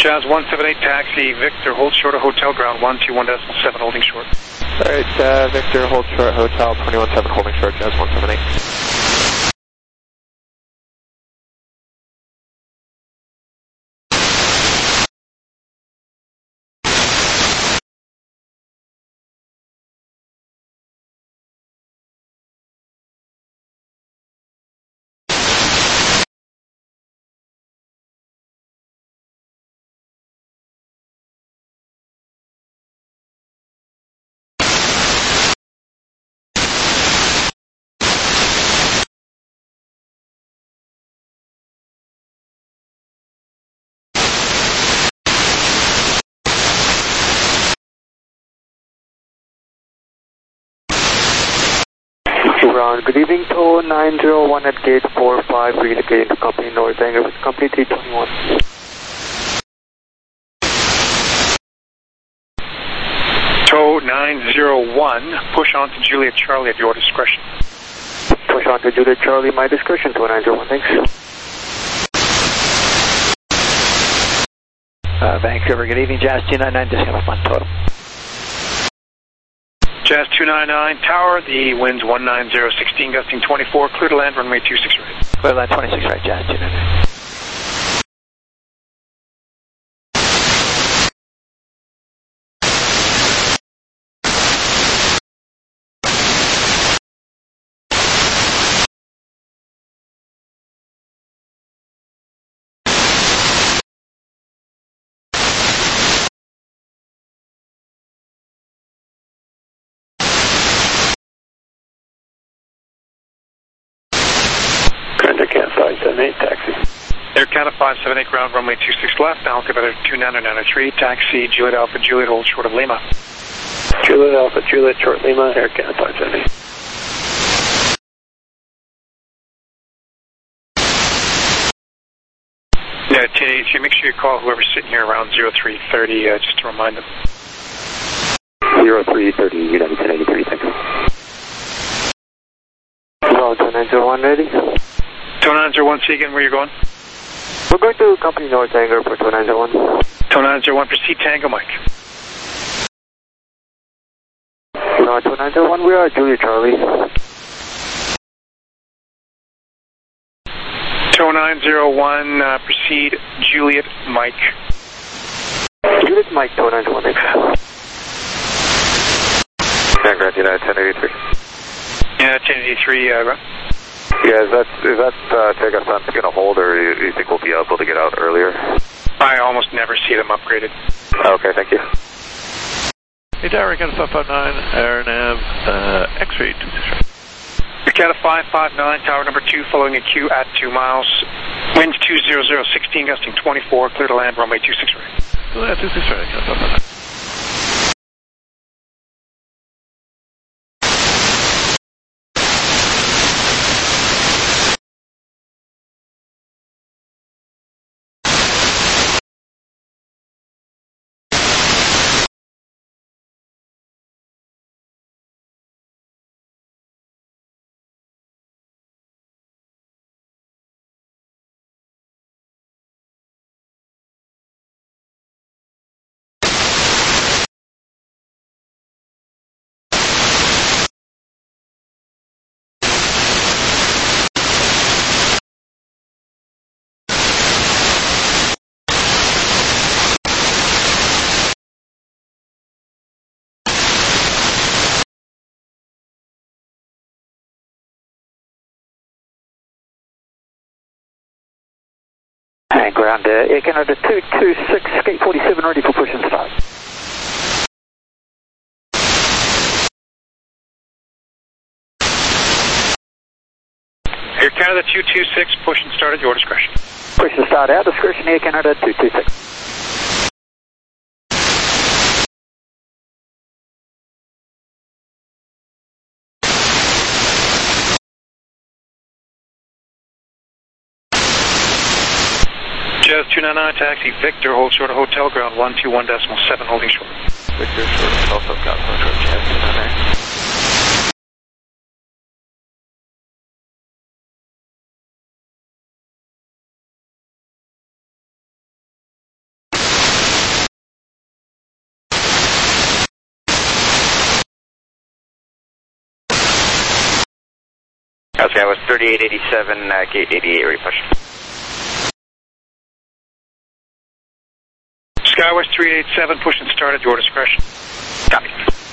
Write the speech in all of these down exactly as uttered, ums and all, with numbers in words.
Jazz one seven eight, taxi, Victor, hold short of hotel ground, one two one decimal seven, holding short. Alright, uh, Victor, hold short, hotel, twenty-one seven, holding short, Jazz one seven eight. Ground, good evening, tow nine zero one at gate four five, relocating to company North Angle with company three twenty-one. Tow nine zero one, push on to Juliet Charlie at your discretion. Push on to Juliet Charlie, my discretion, tow nine zero one, thanks. Uh, Vancouver, good evening, Jazz two nine nine, discount one total. Jazz two nine nine, tower, the wind's one nine zero sixteen, gusting twenty-four, clear to land, runway two six right. Clear to land twenty-six right, Jazz two nine nine. five seven eight, taxi. Air Canada five seven eight, ground runway two six left, now altimeter two nine nine three, taxi, Juliet Alpha, Juliet, hold short of Lima. Juliet Alpha, Juliet, short Lima, Air Canada five seven eight. Yeah, ten eighty-three, make sure you call whoever's sitting here around zero three thirty, uh, just to remind them. zero three thirty, United ten eighty-three, thank you. Hello, two nine zero one, ready? two nine zero one, see again where you're going? We're going to company North Angle for two nine zero one. two nine zero one, proceed Tango Mike. No, two nine zero one, we are Juliet Charlie. two nine zero one, uh, proceed Juliet Mike. Juliet Mike, two nine zero one, thanks. Grand United ten eighty-three. Yeah, ten eighty-three, uh, run. Yeah, is that, is that uh, take us on going to hold, or you, you think we'll be able to get out earlier? I almost never see them upgraded. Okay, thank you. Hey, Tower, Canada five five nine, Air Nav, uh, X-ray two six right. Canada five five nine, tower number two, following a queue at two miles. Winds two zero zero sixteen, gusting twenty-four, clear to land, runway two six right. So that's two six right, Canada five five nine. And ground, uh, Air Canada two two six, gate forty-seven, ready for push and start. Air Canada two two six, push and start at your discretion. Push and start out, discretion, Air Canada two two six. Jazz two nine nine, taxi, Victor, hold short of hotel ground, one two one decimal seven, holding short. Victor, short of also got one short, Jazz two nine nine. SkyWest thirty-eight eighty-seven, uh, gate eighty-eight, ready push. SkyWest three eight seven, push and start at your discretion. Copy.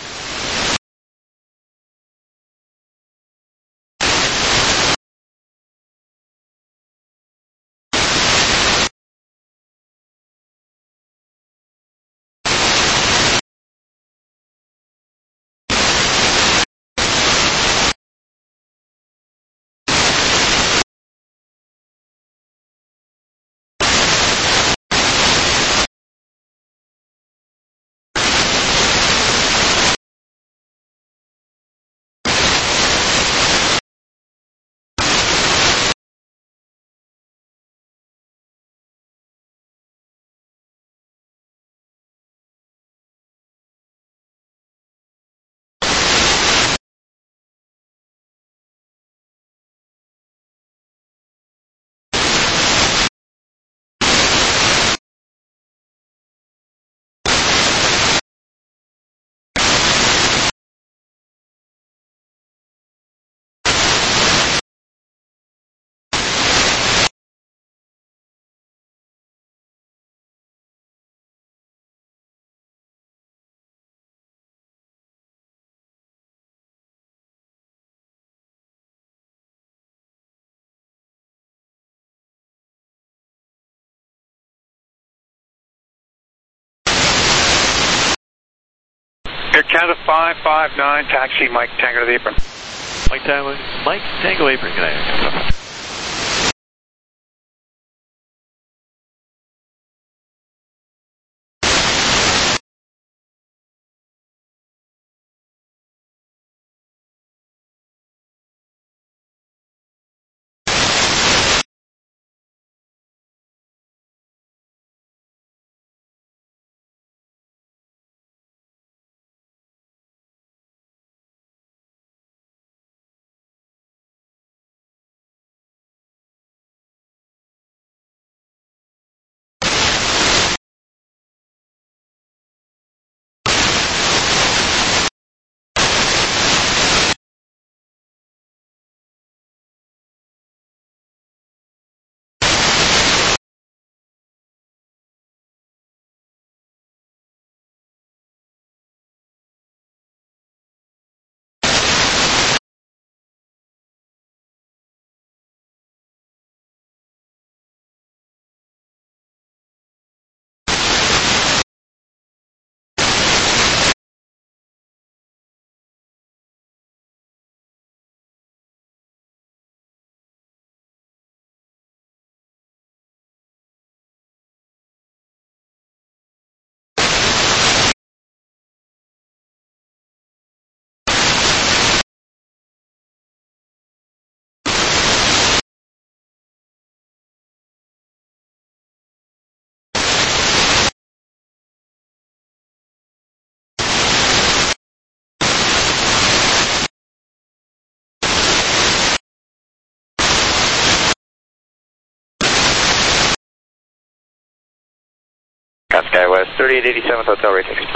Air Canada five five nine, taxi Mike Tango to the apron. Mike Tango, Mike Tango apron, good night. SkyWest thirty-eight eighty-seven, hotel rate sixty.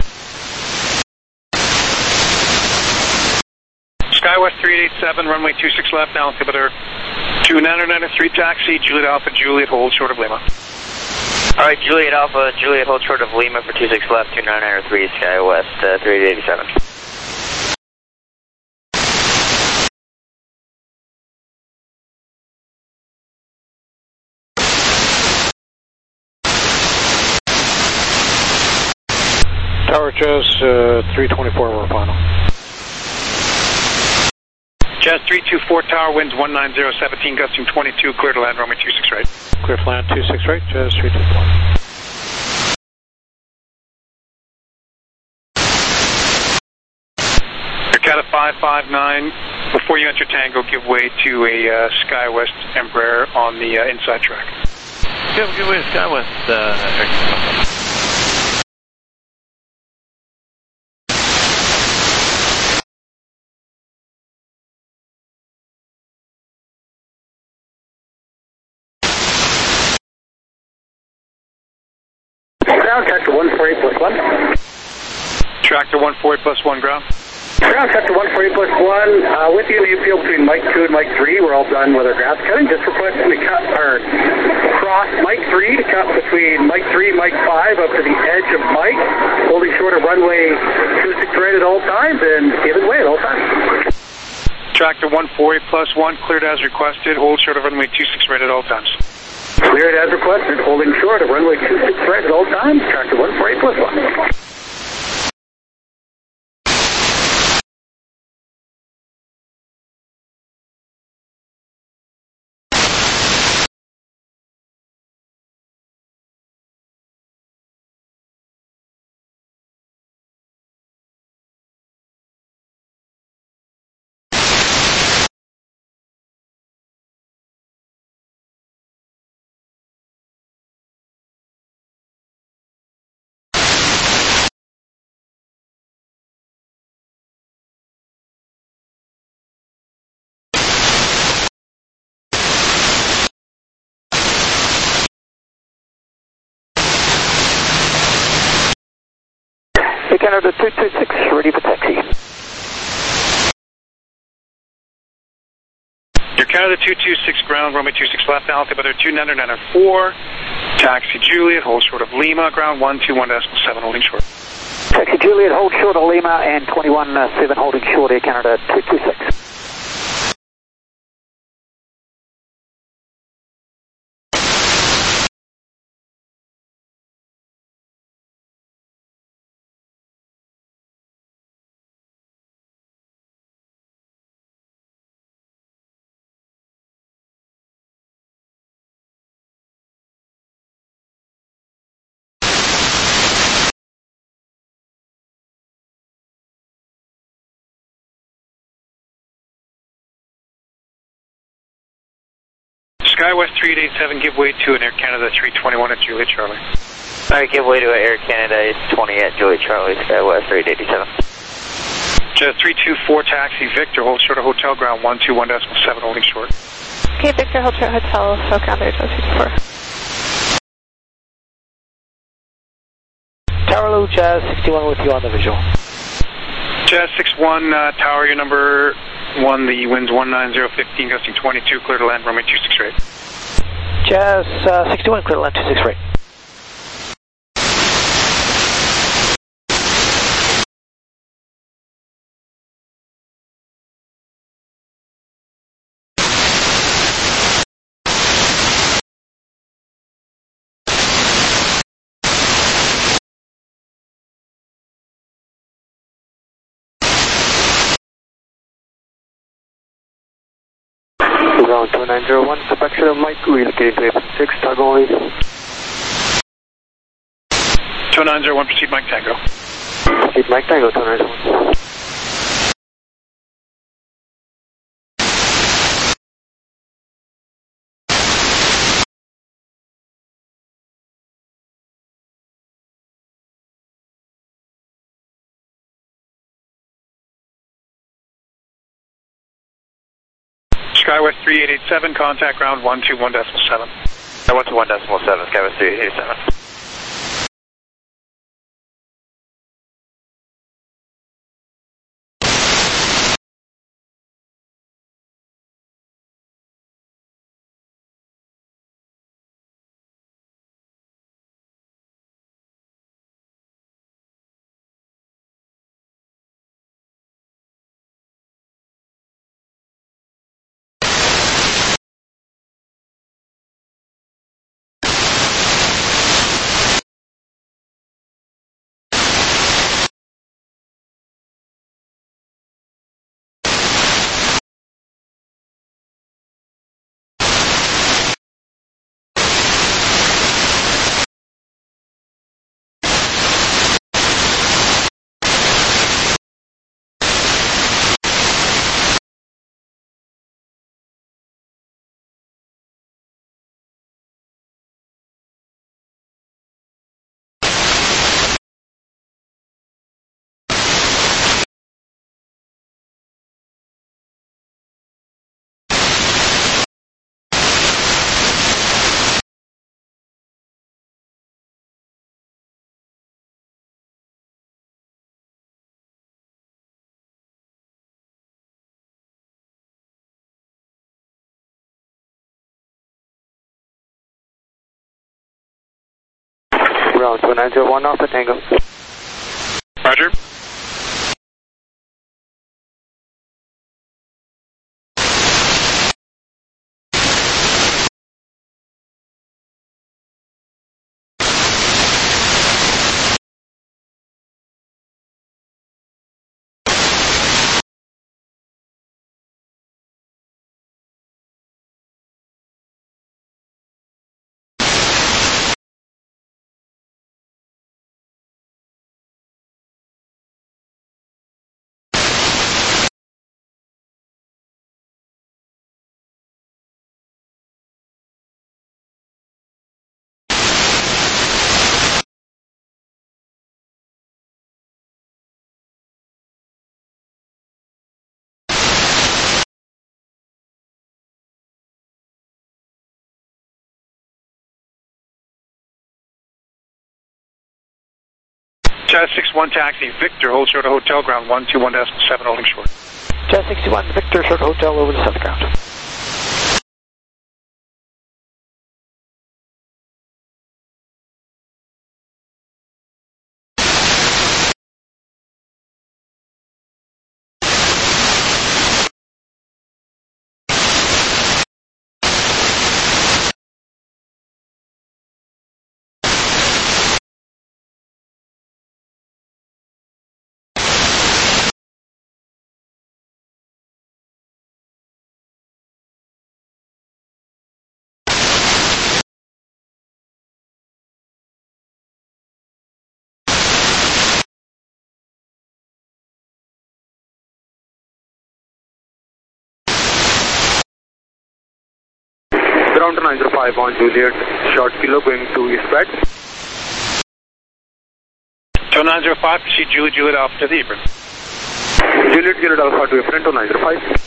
SkyWest three eight seven, runway two six left, now altimeter two nine nine three, taxi, Juliet Alpha, Juliet, hold short of Lima. Alright, Juliet Alpha, Juliet, hold short of Lima for two six left, two nine nine three, SkyWest uh, three eight eighty-seven. Tower Jazz uh, three twenty-four, we're final. Jazz three two four, tower, winds one nine zero seventeen, gusting twenty-two, clear to land, runway two six right. Clear to land two six right, Jazz three two four. Air five five nine, before you enter Tango, give way to a uh, SkyWest Embraer on the uh, inside track. Give, give way to SkyWest, uh, Ground, tractor one four eight plus one. Tractor one four eight plus one ground. Ground sector one forty plus one, uh, with you in the infield between Mike two and Mike three. We're all done with our grass cutting. Just requesting to cut or cross Mike three to cut between Mike three and Mike five up to the edge of Mike, holding short of runway two six right at all times and giving way at all times. Tractor one forty plus one, cleared as requested, hold short of runway two six right at all times. Cleared as requested, holding short of runway two six right at all times, tractor one forty plus one. Canada two two six, ready for taxi. Your Canada two two six ground, runway two six left, altimeter two nine nine four, taxi Juliet, hold short of Lima, ground one two one decimal seven, holding short. Taxi Juliet, hold short of Lima, and twenty-one seven, holding short, Air Canada two two six. SkyWest three eight eight seven, give way to an Air Canada three twenty-one at Juliet Charlie. Alright, give way to an Air Canada twenty at Juliet Charlie, SkyWest three eight eight seven. Jet three two four, taxi Victor, hold short of Hotel Ground one two one decimal seven, holding short. Okay, Victor, hold short Hotel, Hotel Ground there, two two four. Tower Lou, Jazz sixty-one with you on the visual. Jazz six one, uh, tower, your number one, the wind's one nine zero fifteen, gusting twenty-two, clear to land, runway two six right. Jazz uh, sixty-one, clear to land two six right. Ground two nine zero one, Spectrum Mike, relocating to eight six, tug only. two nine zero one, proceed Mike Tango. Proceed Mike Tango, two nine zero one. SkyWest three eight eight seven, contact ground one two one decimal seven. one two one decimal seven, SkyWest three eight eight seven. Ground two nine zero one Alpha Tango. Roger. Jazz six one taxi, Victor, hold short of hotel ground one two one decimal seven, holding short. Jazz sixty-one, Victor, short hotel over the south ground. Ground two nine zero five on Juliet, short kilo going to eastward. two nine zero five, proceed Juliet, Juliet Alpha to the apron. Juliet, Juliet Alpha to apron two nine zero five.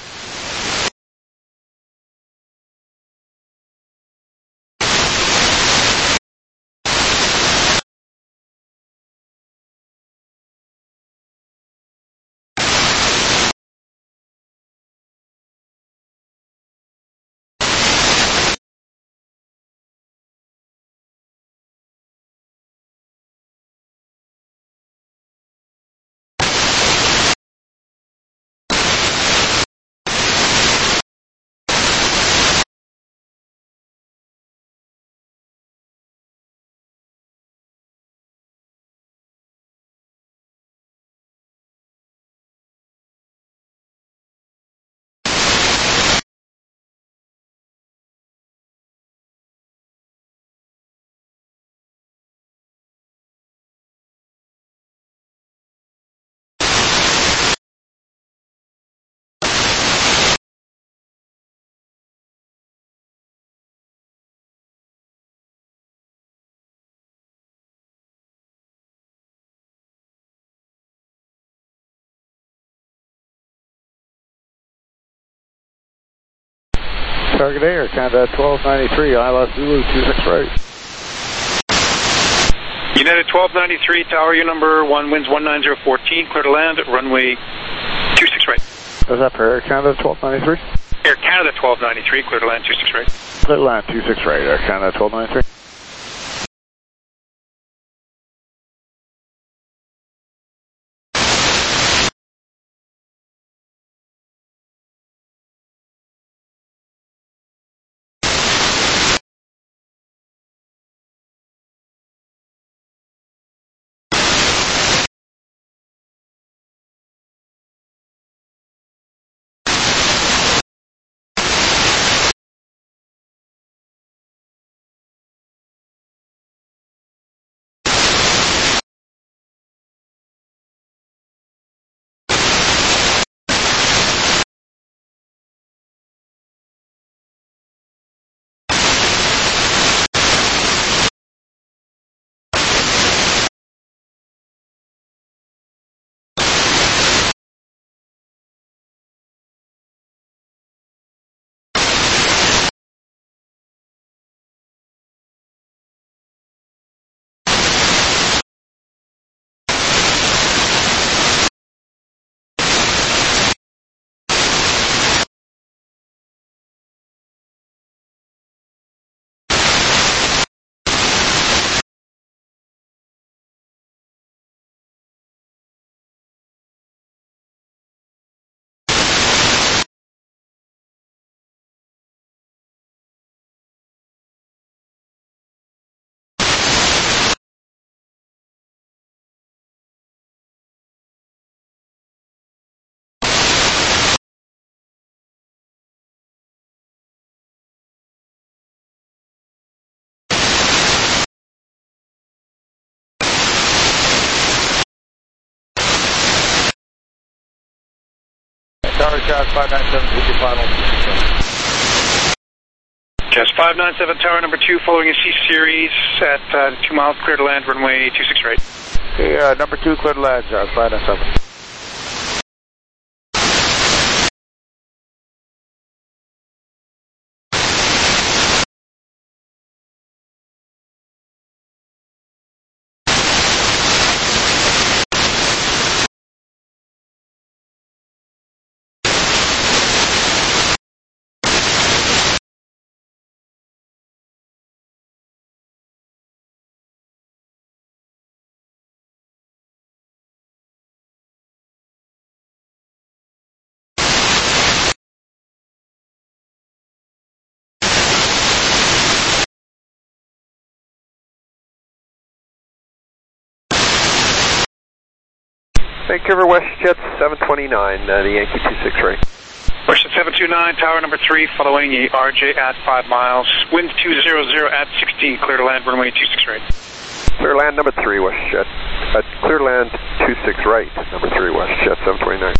Target Air, Canada twelve ninety-three, I L S Zulu two six right. United twelve ninety-three, tower, your number one, winds one nine zero fourteen, clear to land, runway two six right. Is that for Air Canada twelve ninety-three? Air Canada twelve ninety-three, clear to land two six right. Clear to land two six right, Air Canada twelve ninety-three. Tower, Jazz five nine seven, with your final. Jazz five nine seven, Tower number two, following a C series at uh, two miles, clear to land, runway two six right. Okay, uh, number two, clear to land, Jazz five nine seven. Vancouver WestJet seven twenty-nine, uh, the Yankee two six right. WestJet seven two nine, Tower number three, following a R J at five miles, wind two zero zero at sixteen, clear to land, runway two six right. Clear land number three, WestJet. Uh, clear land two six right, number three, WestJet seven twenty-nine.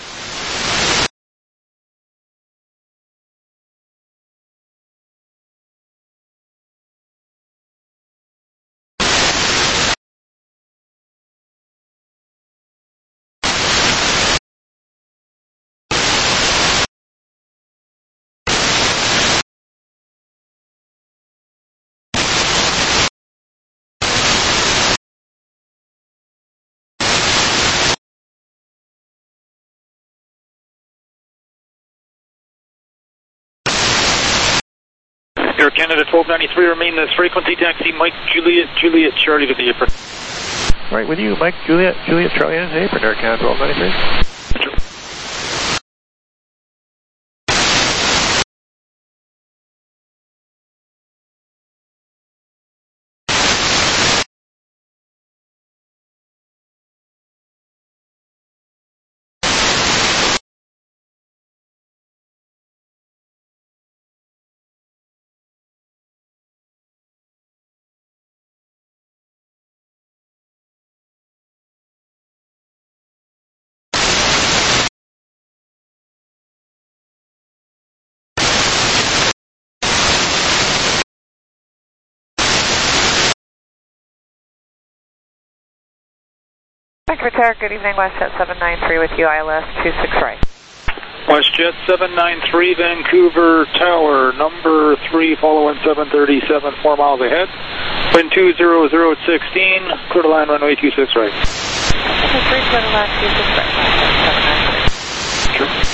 Air Canada twelve ninety-three, remain this frequency, taxi Mike Juliet, Juliet Charlie to the apron. Right with you, Mike Juliet, Juliet Charlie and apron, Air Canada twelve ninety-three. Vancouver Tower, good evening, WestJet seven nine three with you, I L S two six right. WestJet seven nine three, Vancouver Tower, number three, following seven thirty-seven, four miles ahead. Wind two zero zero at sixteen, clear to land, runway two six right. Okay, three, clear to land, two six right, seven nine three. Sure.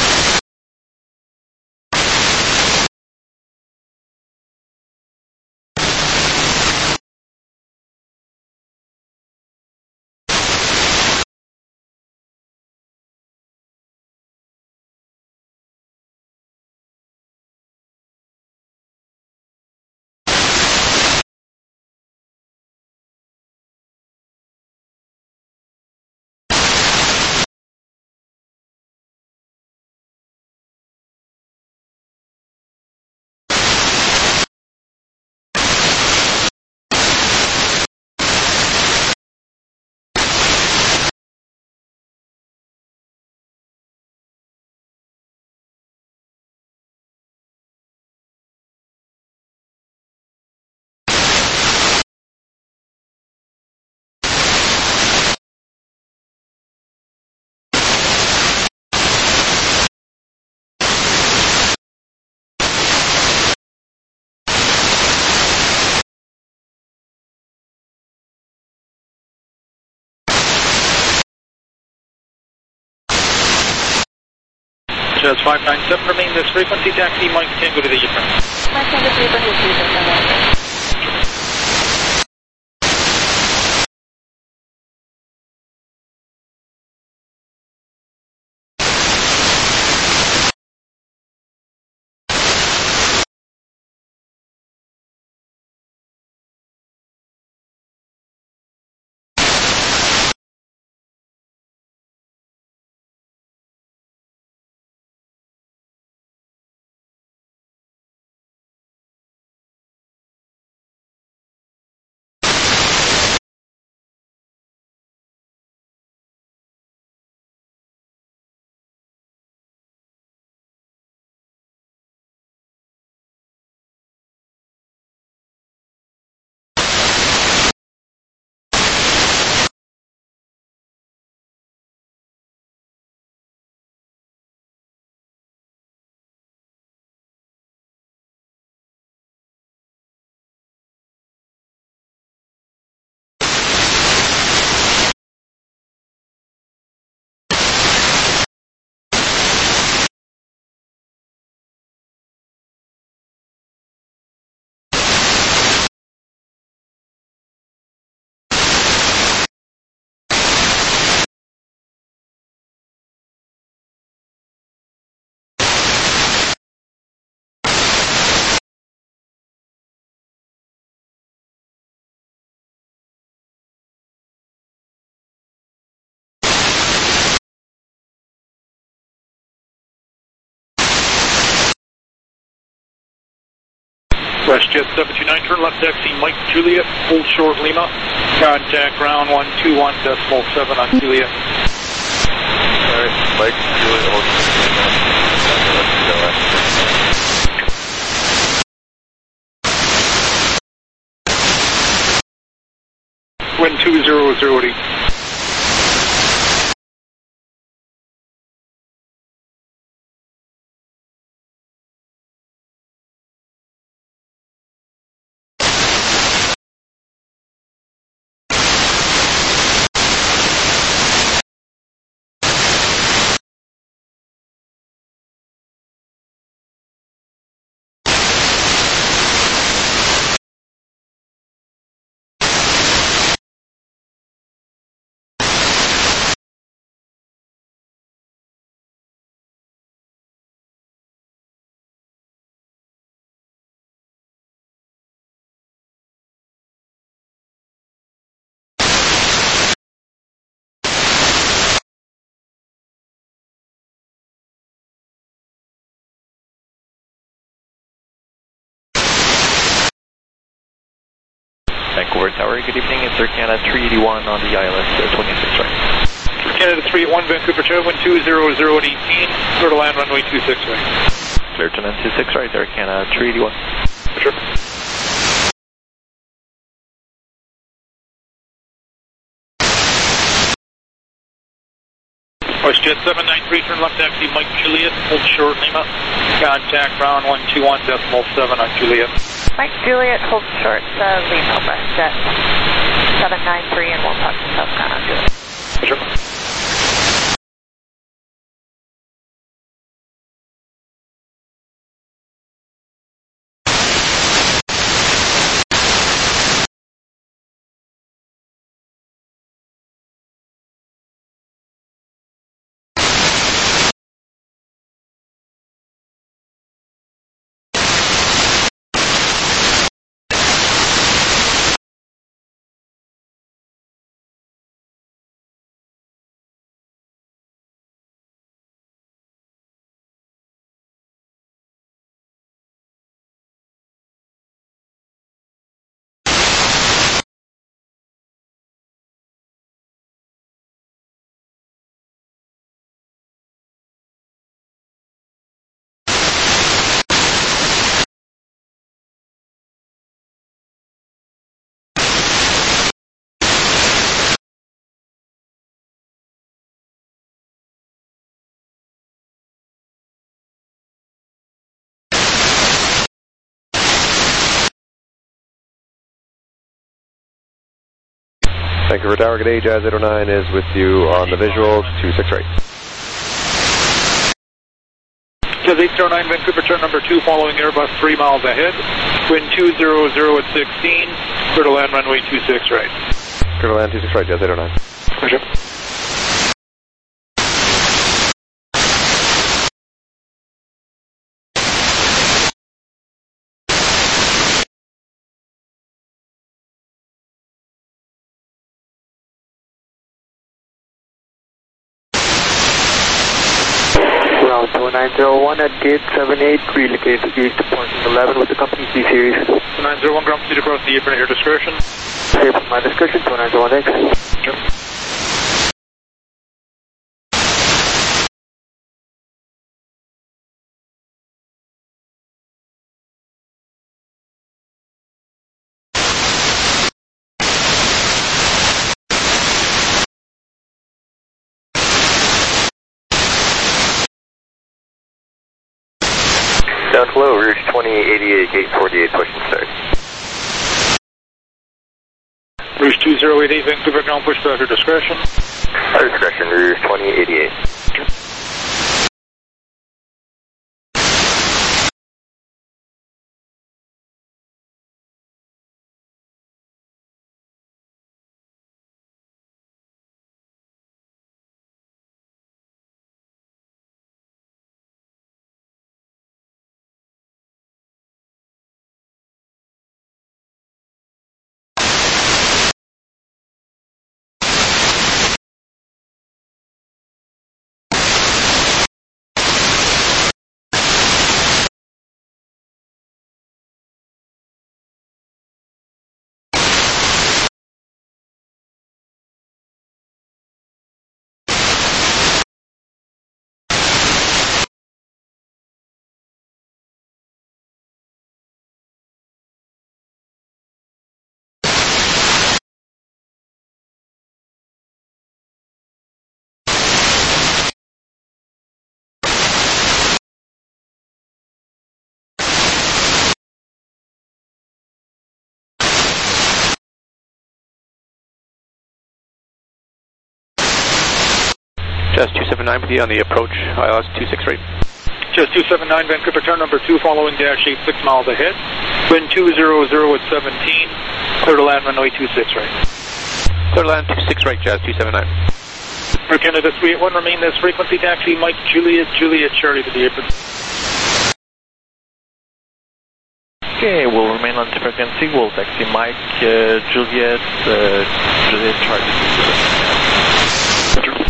Jazz five nine seven, remain this frequency, taxi Mike Tango to the apron. Mike Tango to the apron, two six right. WestJet seven two nine, turn left taxi Mike Juliet, hold short Lima. Contact ground one two one decimal seven on Juliet. Alright, Mike Juliet, hold short Lima. Wind two zero zero eight. Vancouver Tower, good evening. It's Air Canada three eighty-one on the I L S twenty-six right. Air Canada three eighty-one, Vancouver Tower, wind two zero zero eighteen, clear to land runway two six right. Clear to land two six right, Air Canada three eighty-one. Sure. WestJet seven nine three, turn left taxi Mike Juliet, hold short Lima. Contact ground one two one decimal seven on Juliet. Mike Juliet, hold short uh, Lima, WestJet seven nine three, and we'll talk to Southbound on Juliet. Sure. Vancouver Tower, good day. Jazz eight oh nine is with you on the visuals, two six right. Jazz eight oh nine, Vancouver, turn number two, following Airbus three miles ahead. Wind two zero zero at sixteen, clear to land runway two six right. Clear to land two six right, Jazz eight oh nine. Pleasure. Ground two nine zero one at gate seven eight, relocate to east parking eleven with the company C series. two nine zero one, ground proceed across the apron at your discretion. Safe with my discretion, two nine zero one X. Sure. Down low, Rouge twenty eighty-eight, gate forty-eight, push and start. Rouge two zero eight eight, Vancouver, ground push to your discretion. Our discretion, Rouge twenty eighty-eight. Sure. Jazz two seven nine with you on the approach, I L S two six right. Jazz two seven nine, Vancouver, turn number two, following dash eight six miles ahead. Wind two zero zero at seventeen, clear to land runway two six right. Clear to land two six right, Jazz two seven nine. For Canada three eight one, remain this frequency, taxi Mike Juliet, Juliet Charlie to the apron. Okay, we'll remain on this frequency, we'll taxi Mike, uh, Juliet, uh, Juliet Charlie to the apron.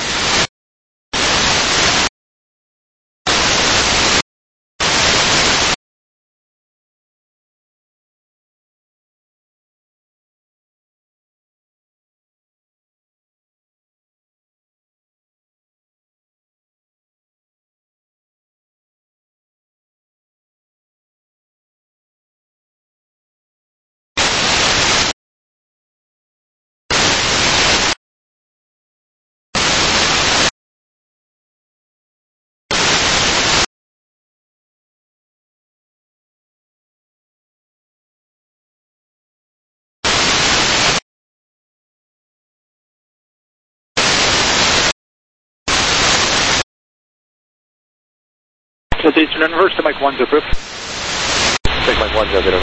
So Eastern and reverse to Mike one zero. Take Mike one zero zero.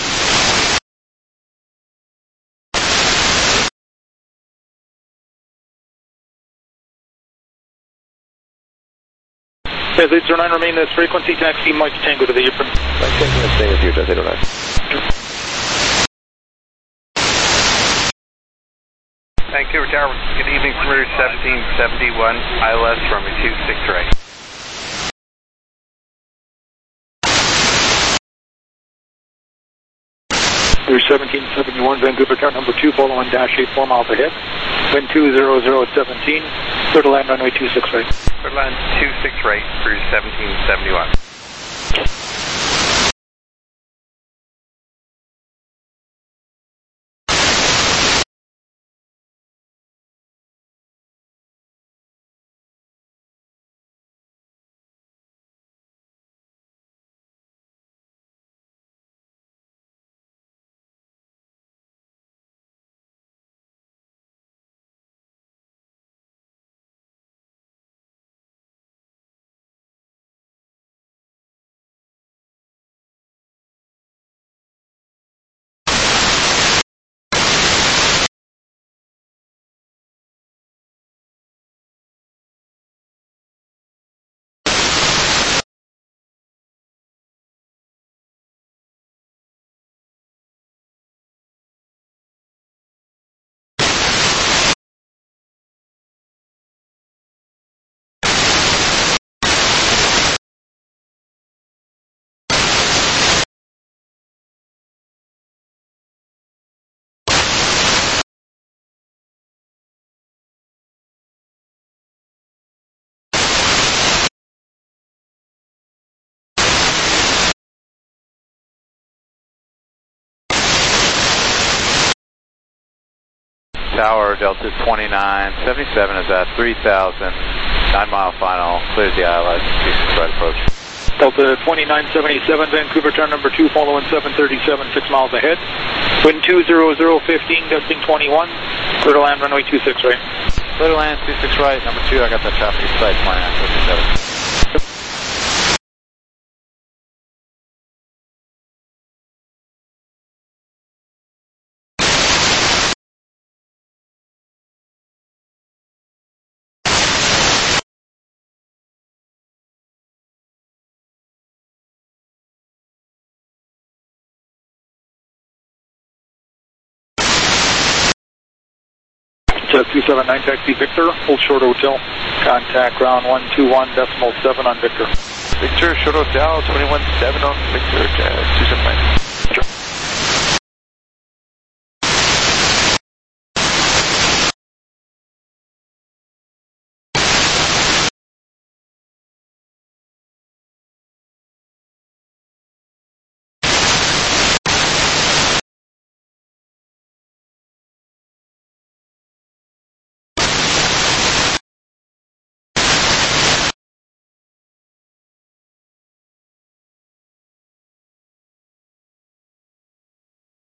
Jazz eight zero nine, remain this frequency, taxi Mike Tango to the apron. Mike Tango to stay with you, Jazz eight zero nine. Vancouver Tower, good evening from Route seventeen seventy-one, I L S runway two six right. Route seventeen seventy-one, Vancouver, turn number two, following dash eight four miles ahead. Wind two zero zero at seventeen, clear to land runway two six right. Clear to land two six right, Route seventeen seventy-one. Tower, Delta twenty-nine seventy-seven is at three thousand, nine mile final, clears the I L S, two six right approach. Delta twenty-nine seventy-seven, Vancouver, turn number two, following seven thirty-seven, six miles ahead. Wind two zero zero fifteen, gusting twenty-one, clear to land runway two six right. Clear to land two six right, number two, I got that traffic site twenty-nine fifty-seven. Jazz two seven nine, taxi Victor, hold short hotel, contact ground one two one decimal seven on Victor. Victor, short hotel, twenty-one seven on Victor, Jazz two seven nine.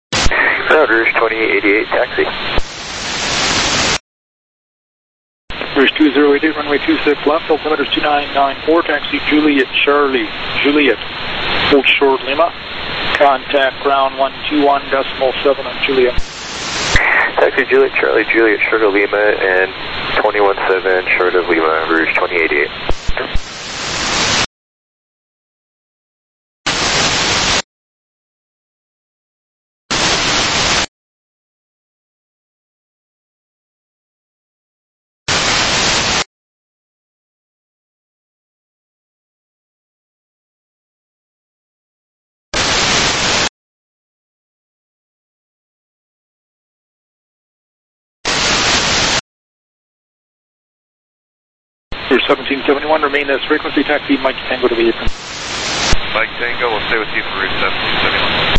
Rouge twenty-eight eighty-eight, taxi. Bridge two zero eight eight, runway two six left, altimeter two nine nine four, taxi Juliet Charlie, Juliet, hold short Lima, contact ground one two one decimal seven on Juliet. Taxi Juliet Charlie, Juliet short of Lima and twenty-one seven short of Lima, Rouge twenty eighty-eight. seventeen seventy-one, remain as frequency taxi Mike Tango to the apron. Mike Tango, we'll stay with you for route seventeen seventy-one.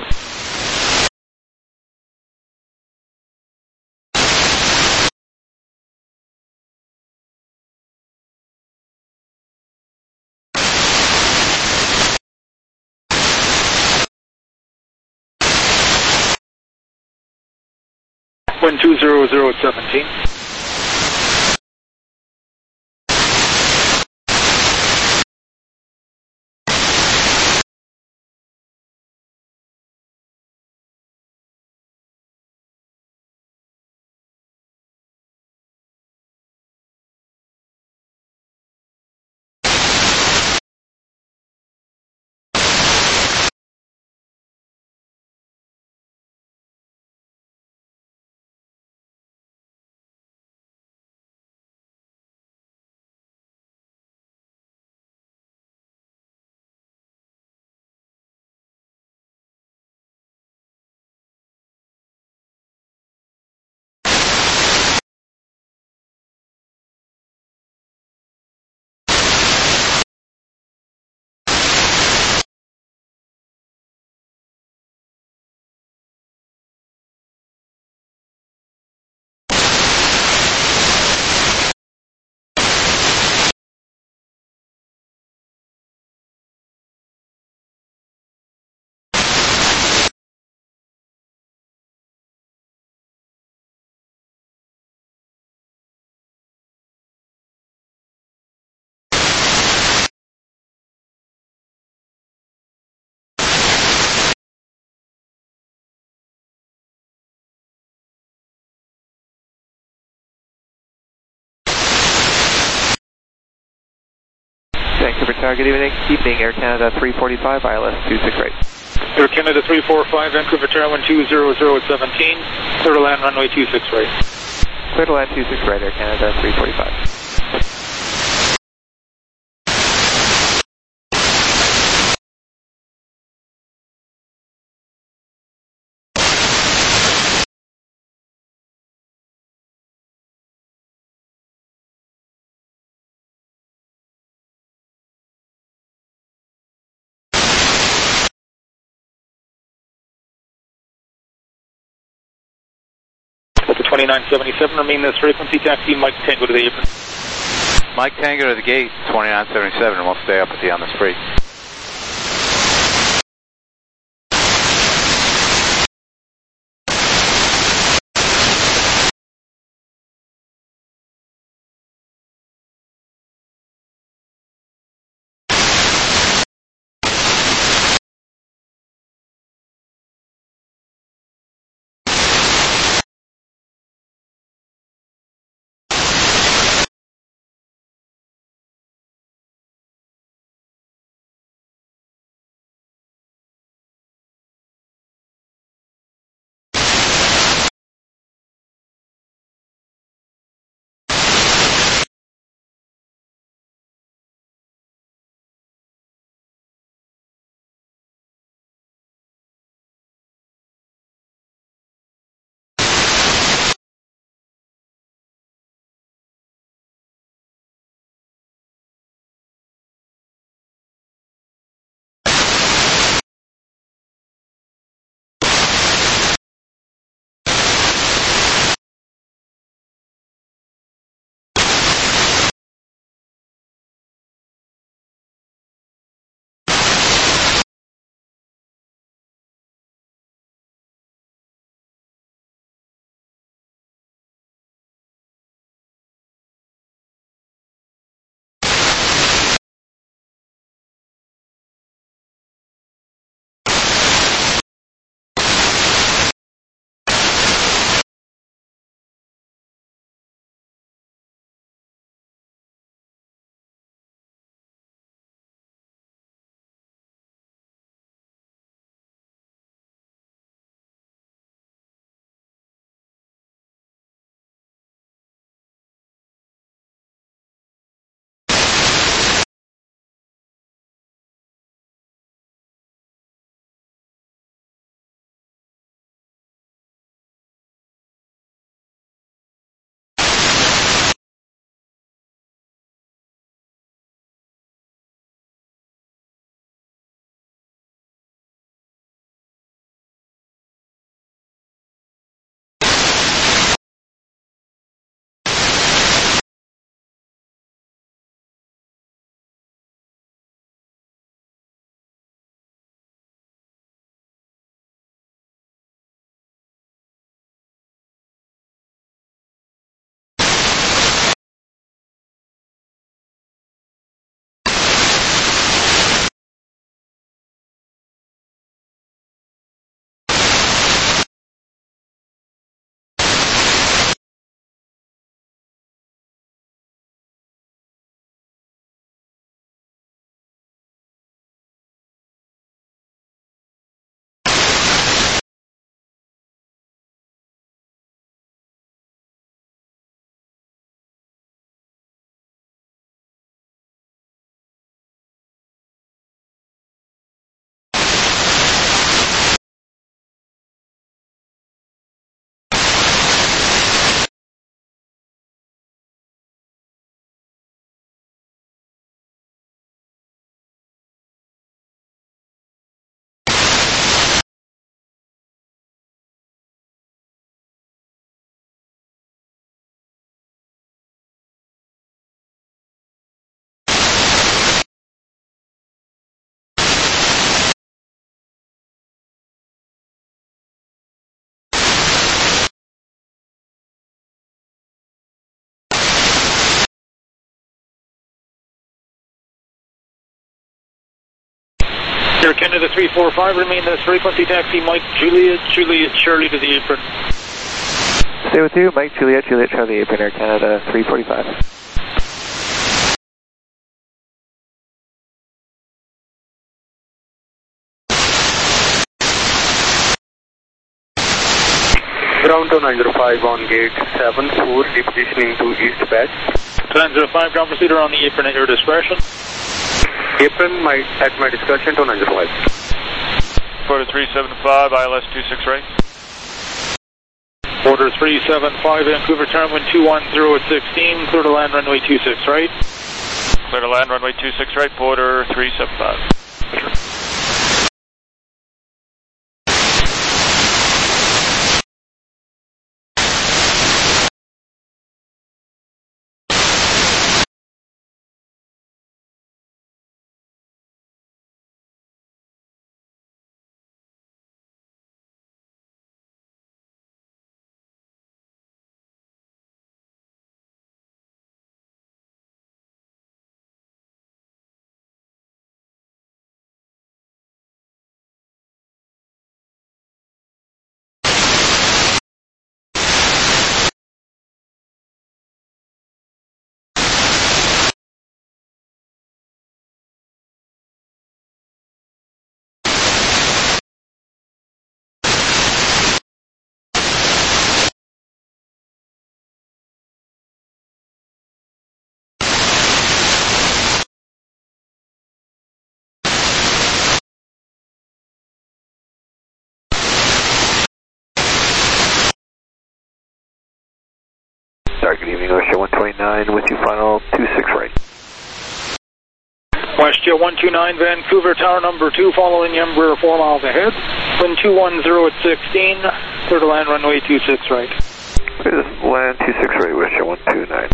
Wind two zero zero seventeen. Vancouver Tower, good evening. Evening, Air Canada three forty-five, I L S two six right. Air Canada three forty-five, Vancouver Tower, one two zero zero seventeen, clear to land runway two six right. Clear to land two six right, Air Canada three forty-five. twenty-nine seventy-seven, remain this frequency taxi Mike Tango to the apron. Mike Tango to the gate, twenty-nine seventy-seven, and we'll stay up with you on the spree. Air Canada three four five, remain this frequency, taxi Mike Juliet, Juliet Charlie to the apron. Stay with you, Mike Juliet, Juliet Charlie apron, Air Canada three forty-five. Ground to nine zero five on gate seven four, repositioning to east batch. nine zero five, ground procedure on the apron at your discretion. Apron my, at my discretion to nine zero five. Quarter three seven five, I L S two six right. Order three seven five, Vancouver Tower, wind two one zero at sixteen, clear to land runway two six right. Clear to land runway two six right, border three seven five. Good evening, Westjet one twenty-nine with you, final two six right. Westjet one two nine, Vancouver Tower number two, following Embraer four miles ahead. Wind two one zero at sixteen, clear to land runway two six right. Clear to land two six right, Westjet one two nine.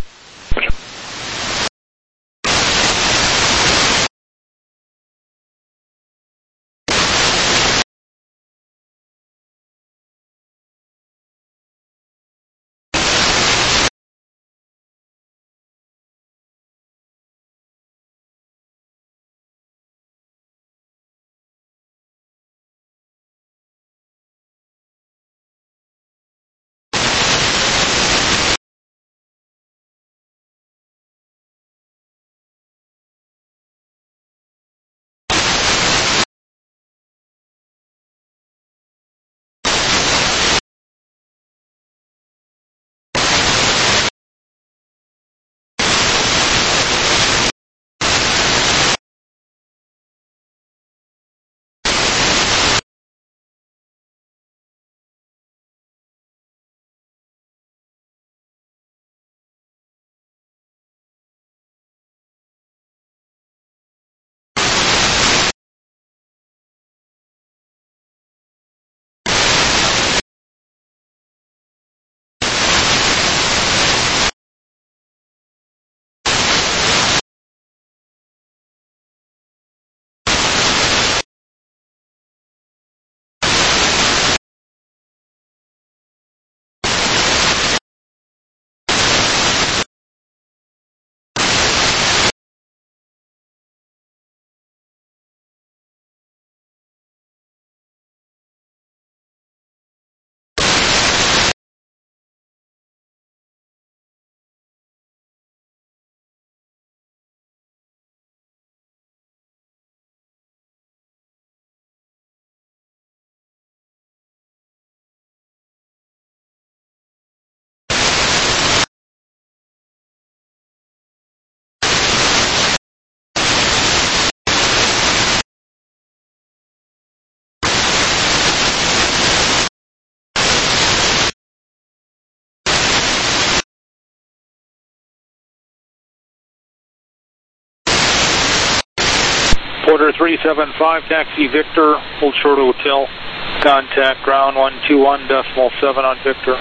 Order three seven five, taxi Victor, hold short hotel, contact ground one two one decimal seven on Victor.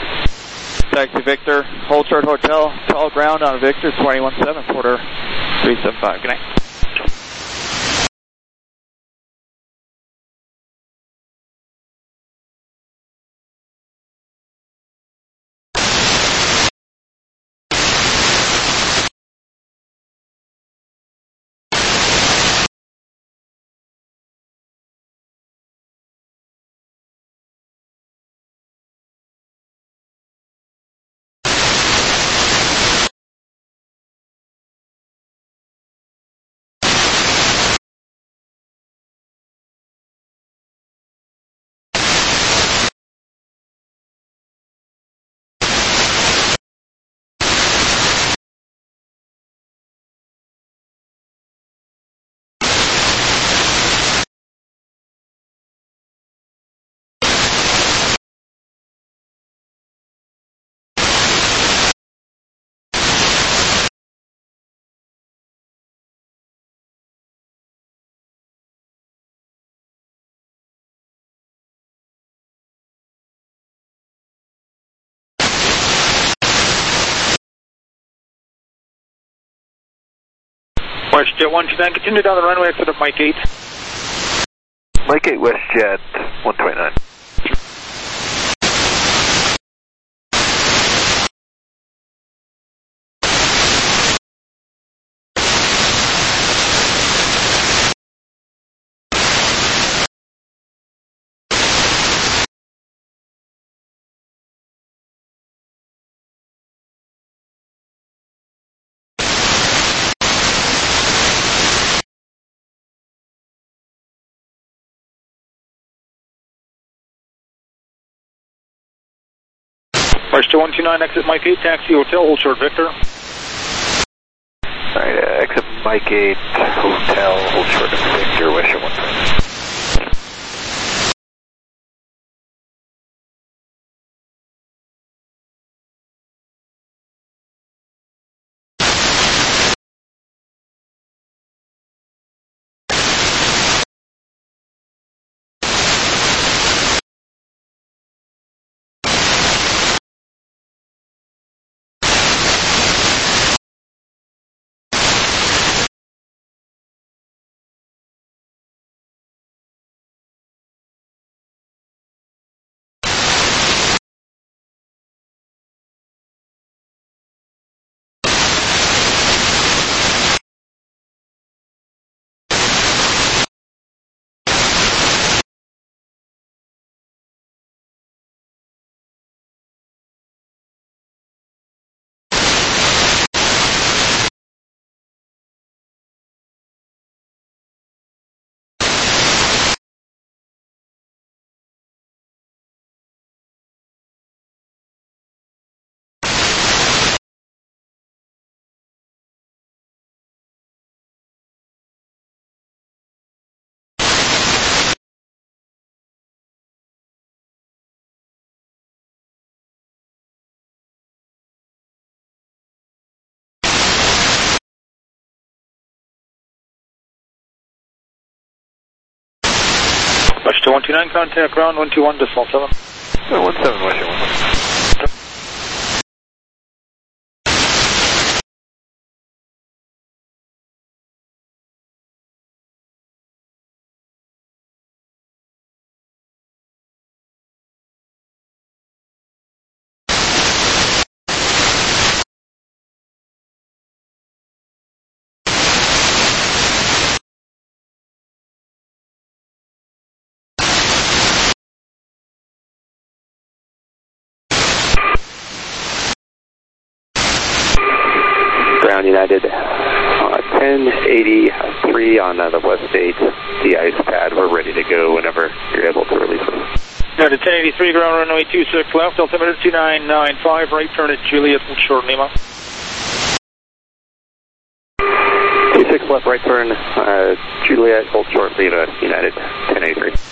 Taxi Victor, hold short hotel, call ground on Victor, twenty-one seven, order three seven five, good night. WestJet one two nine, continue down the runway, exit of Mike eight. Mike eight, WestJet one twenty-nine. WestJet one two nine, exit Mike eight, taxi hotel, hold short Victor. Alright, uh, exit Mike eight, hotel, hold short of Victor, WestJet one two nine. WestJet one two nine, contact ground one two one, decimal seven. Oh, one seven, WestJet one seven. Ground United, uh, ten eighty-three on uh, the West eight de-ice pad. We're ready to go whenever you're able to release us. United ten eighty-three, ground runway two six left, altimeter two nine nine five, right turn at Juliet, short Lima. two six left, right turn, uh, Juliet, hold short Lima, United ten eighty-three.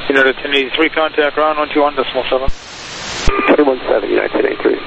United ten eighty-three, contact ground one two one decimal seven. twenty-one seven, United ten eighty-three.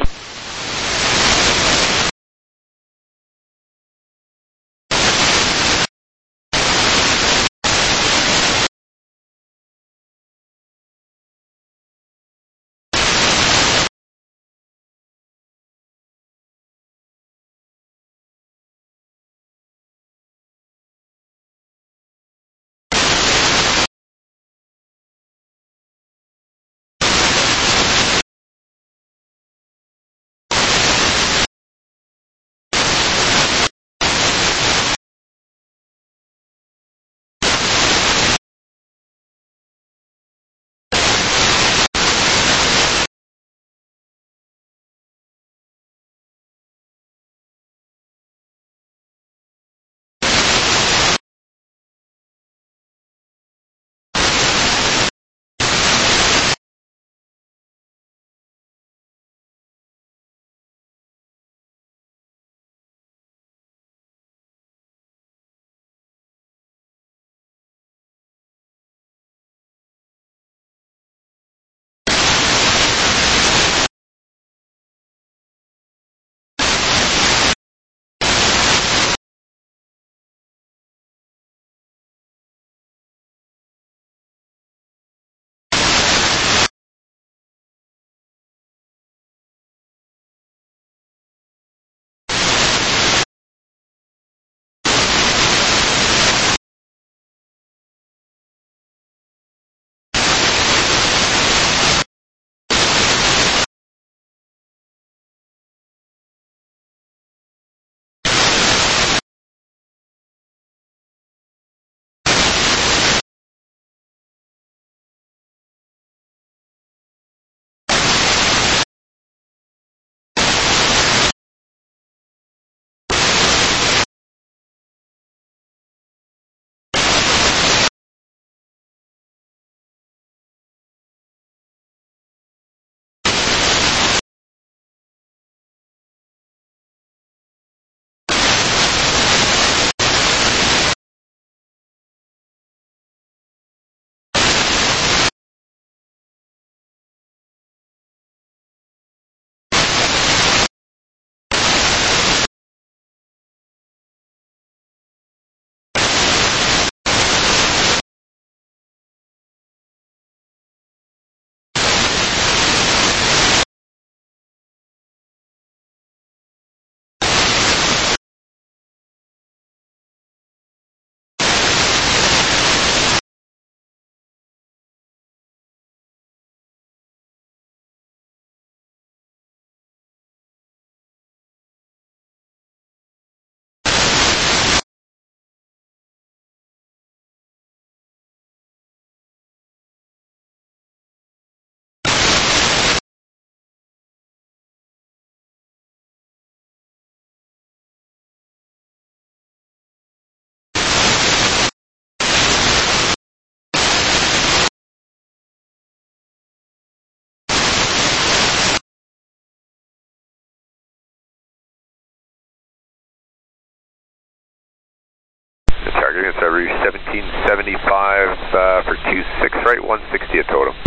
Target is Rouge seventeen seventy-five uh, for two six right, one sixty at total.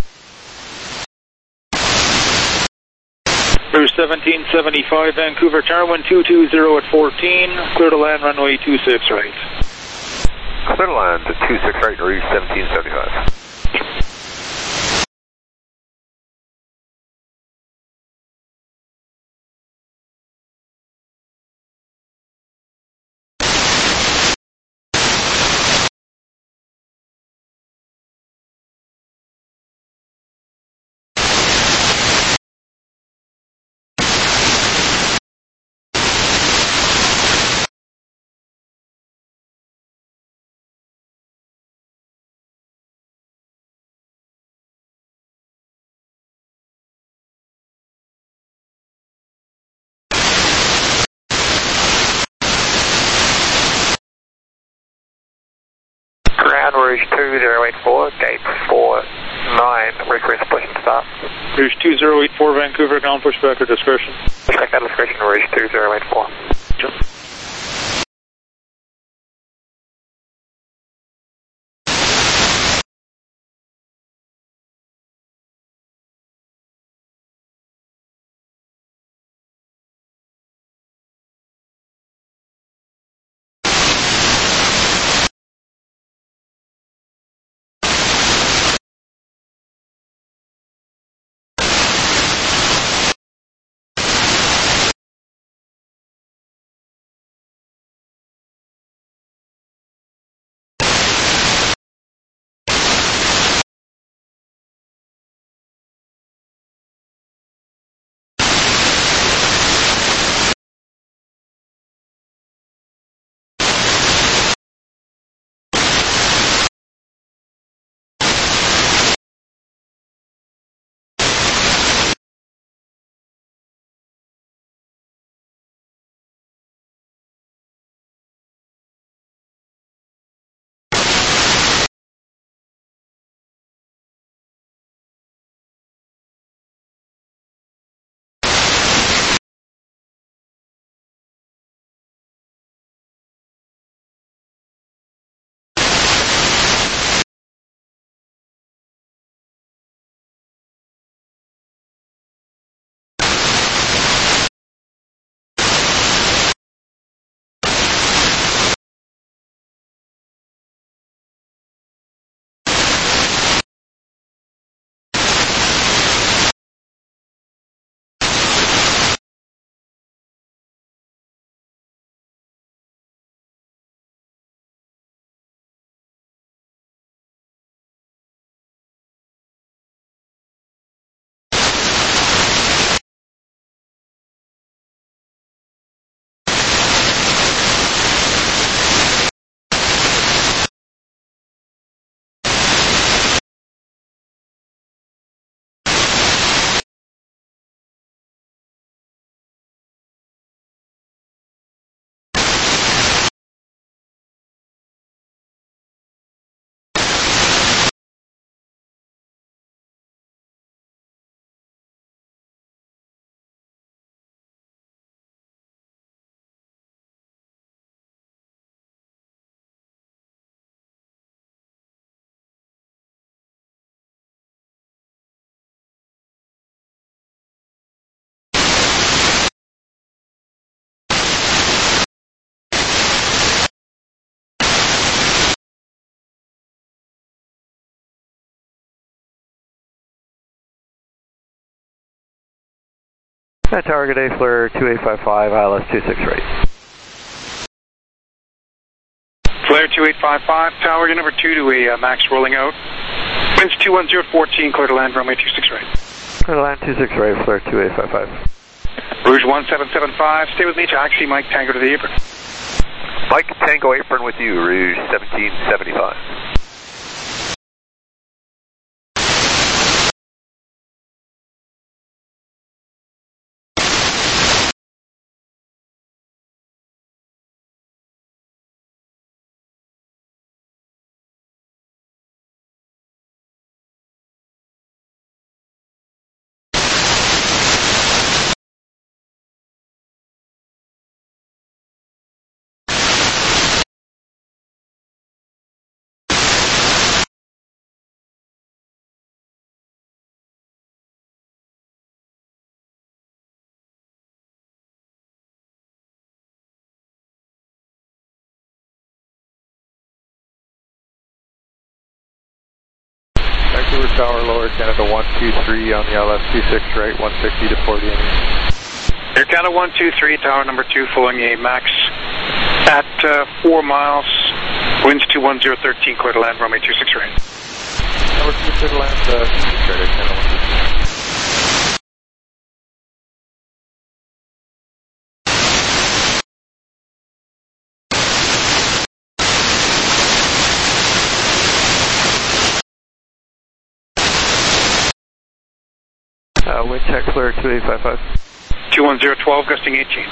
Rouge seventeen seventy-five, Vancouver Tower, wind two two zero at fourteen, clear to land runway two six right. Clear to land at two six right, Rouge seventeen seventy-five. Rouge two zero eight four, gate four nine, request push and start. Rouge two zero eight four, Vancouver, ground pushback or discretion. Pushback at discretion, Rouge two zero eight four. Sure. Hi, Tower, good day, Flare two eight five five, I L S two six right. Flare two eight five five, Tower, you're number two to a uh, max rolling out. Winds two one zero fourteen, clear to land, runway two six right. Clear to land two six right, Flare two eight five five. Rouge one seven seven five, stay with me, taxi, Mike Tango to the apron. Mike Tango apron with you, Rouge seventeen seventy-five. Vancouver Tower, Lower Canada one two three on the L S two six right, one sixty to forty. Air Canada one two three, Tower number two, following a max at uh, four miles, winds two one zero thirteen, clear to land, runway two six right. Number two, clear to land, uh, two six right, Air Canada one two three. Uh, wind check, Flare two eight five five. two one zero twelve, gusting eighteen.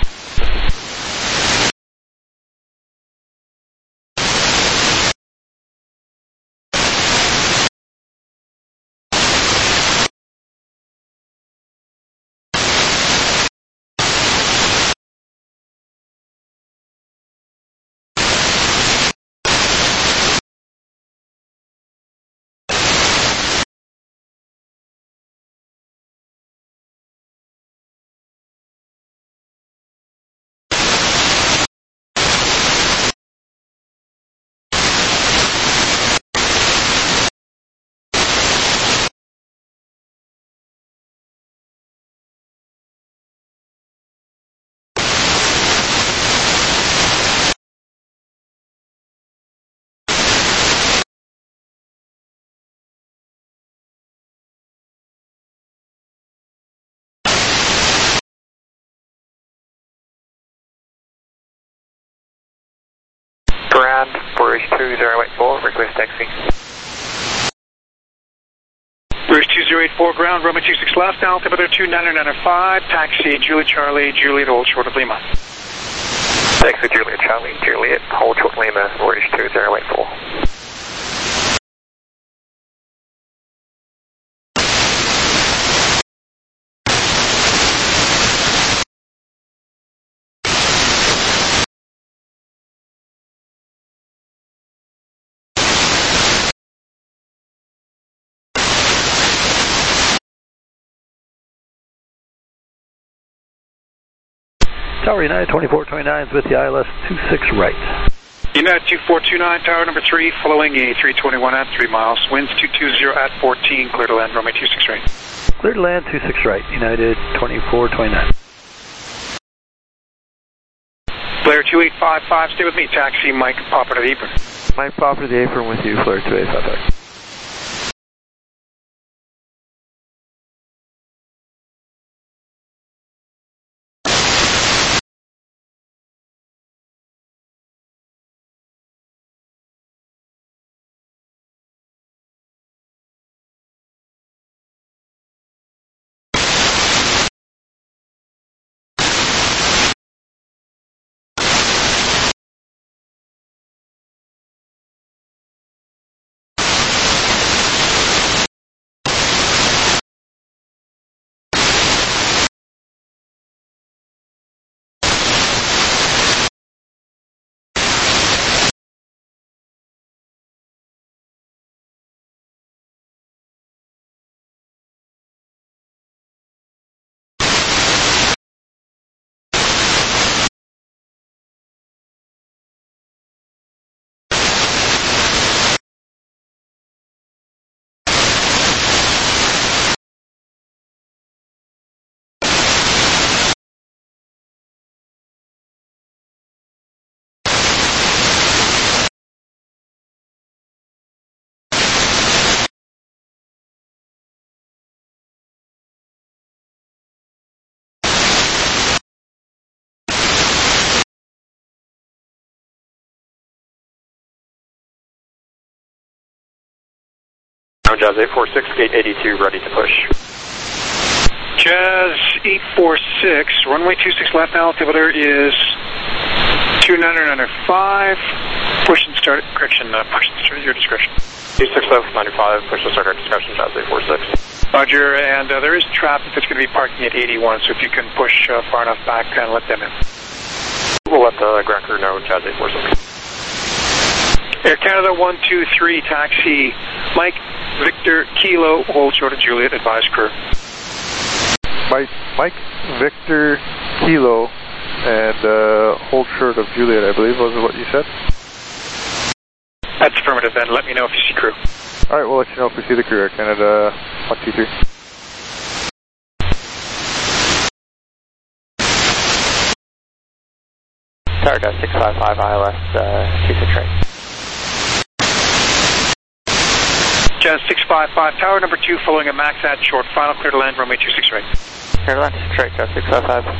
Ground, Rouge two zero eight four, request taxi. Rouge two zero eight four, ground, runway two six left, altimeter two nine nine five, taxi, Juliet Charlie, Juliet, hold short of Lima. Taxi, Juliet Charlie, Juliet, hold short Lima, Rouge two zero eight four. Tower United twenty-four twenty-nine is with the I L S two six right. United two four two nine, Tower number three, following a three twenty-one at three miles, winds two two zero at fourteen, clear to land, runway two six right. Clear to land two six right, United twenty-four twenty-nine. Flare two eight five five, stay with me, taxi, Mike Popper to the apron. Mike Popper to the apron with you, Flare two eight five five. Jazz eight four six, gate eighty-two, ready to push. Jazz eight four six, runway two six left, altimeter is two nine nine five. Push and start, correction, uh, push and start at your discretion. two six left, ninety-five, push and start at discretion, Jazz eight four six. Roger, and uh, there is traffic that's going to be parking at eighty-one, so if you can push uh, far enough back and let them in. We'll let the ground crew know, Jazz eight four six. Air Canada one two three, taxi, Mike, Victor, Kilo, hold short of Juliet, advise crew. Mike, Mike, Victor, Kilo, and uh, hold short of Juliet, I believe, was what you said? That's affirmative then, let me know if you see crew. Alright, we'll let you know if we see the crew, Air Canada one two three. Tower Delta six five five I L S uh, two six right. Jazz six five five, tower number two, following a max at short, final clear to land, runway two six right. Clear to land two six right, Jazz six five five.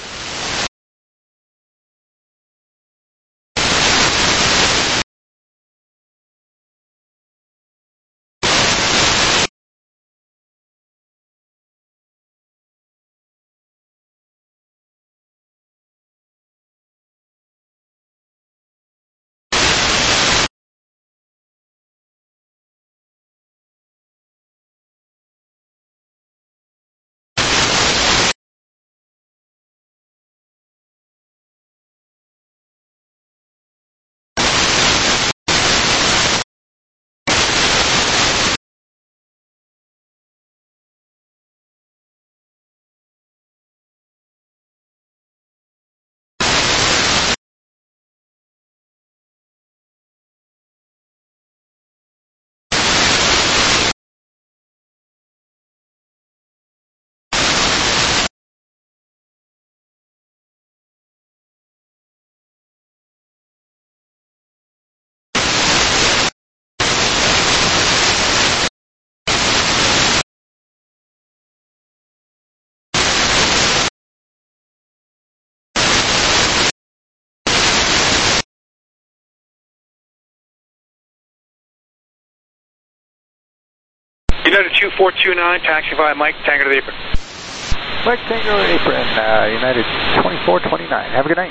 United two four two nine, taxi via Mike, Tango to the apron. Mike, Tango to the apron, uh, United twenty-four twenty-nine. Have a good night.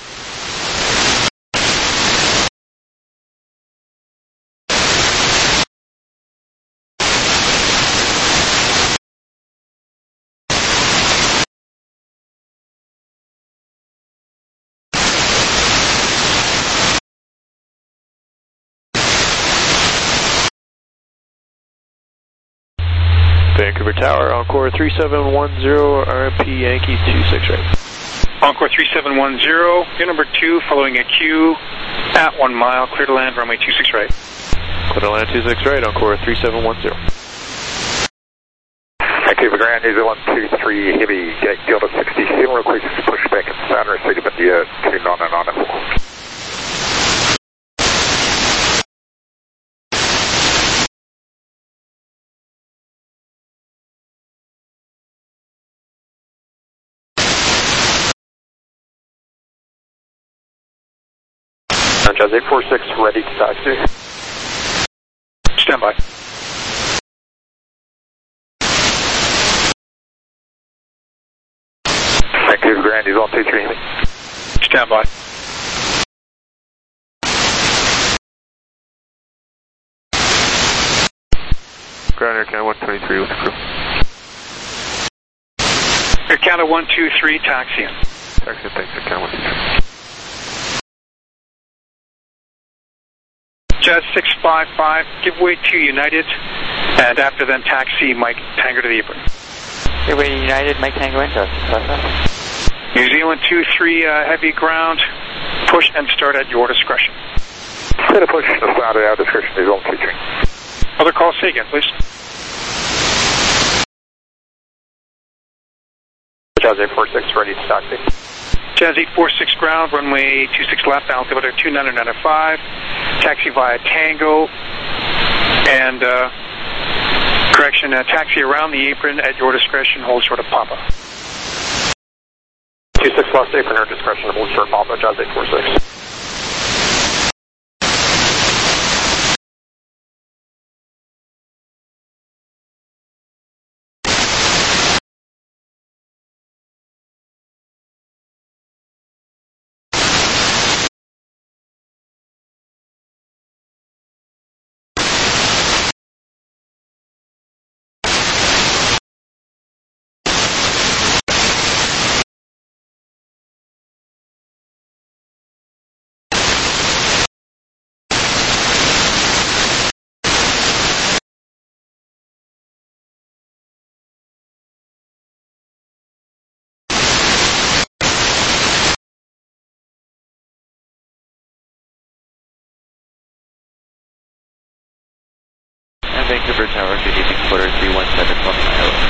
Vancouver Tower, Encore three seven one zero, R M P Yankee two six right. Encore three seven one zero, gear number two, following a Q at one mile, clear to land, runway two six right. Clear to land two six right, Encore three seven one zero. Vancouver Grand, New Zealand two three Heavy, Gate Delta sixty-seven, request push back and start receipt of India two nine nine four. Jazz eight four six, ready to taxi. Stand by. Vancouver Grand, New Zealand two three Heavy. Stand by. Ground Air Canada one twenty-three with the crew. Air Canada one two three, taxi in. Taxi, thanks, Air Canada one two three. Jazz six five five, give way to United, and after them taxi Mike, Tango to the apron. Give way to United, Mike Tango in, Jazz six five five. New Zealand two three, uh, heavy ground, push and start at your discretion. Set a push and start at our discretion, New Zealand two three. Other call, say again, please. Jazz eight four six, ready to taxi. Jazz eight four six ground, runway two six left, altimeter two nine nine five, taxi via Tango, and uh, correction, uh, taxi around the apron at your discretion, hold short of Papa. two six left, apron at discretion, hold short of Papa, Jazz eight four six. Vancouver Tower, good evening, quarter three one seven from I L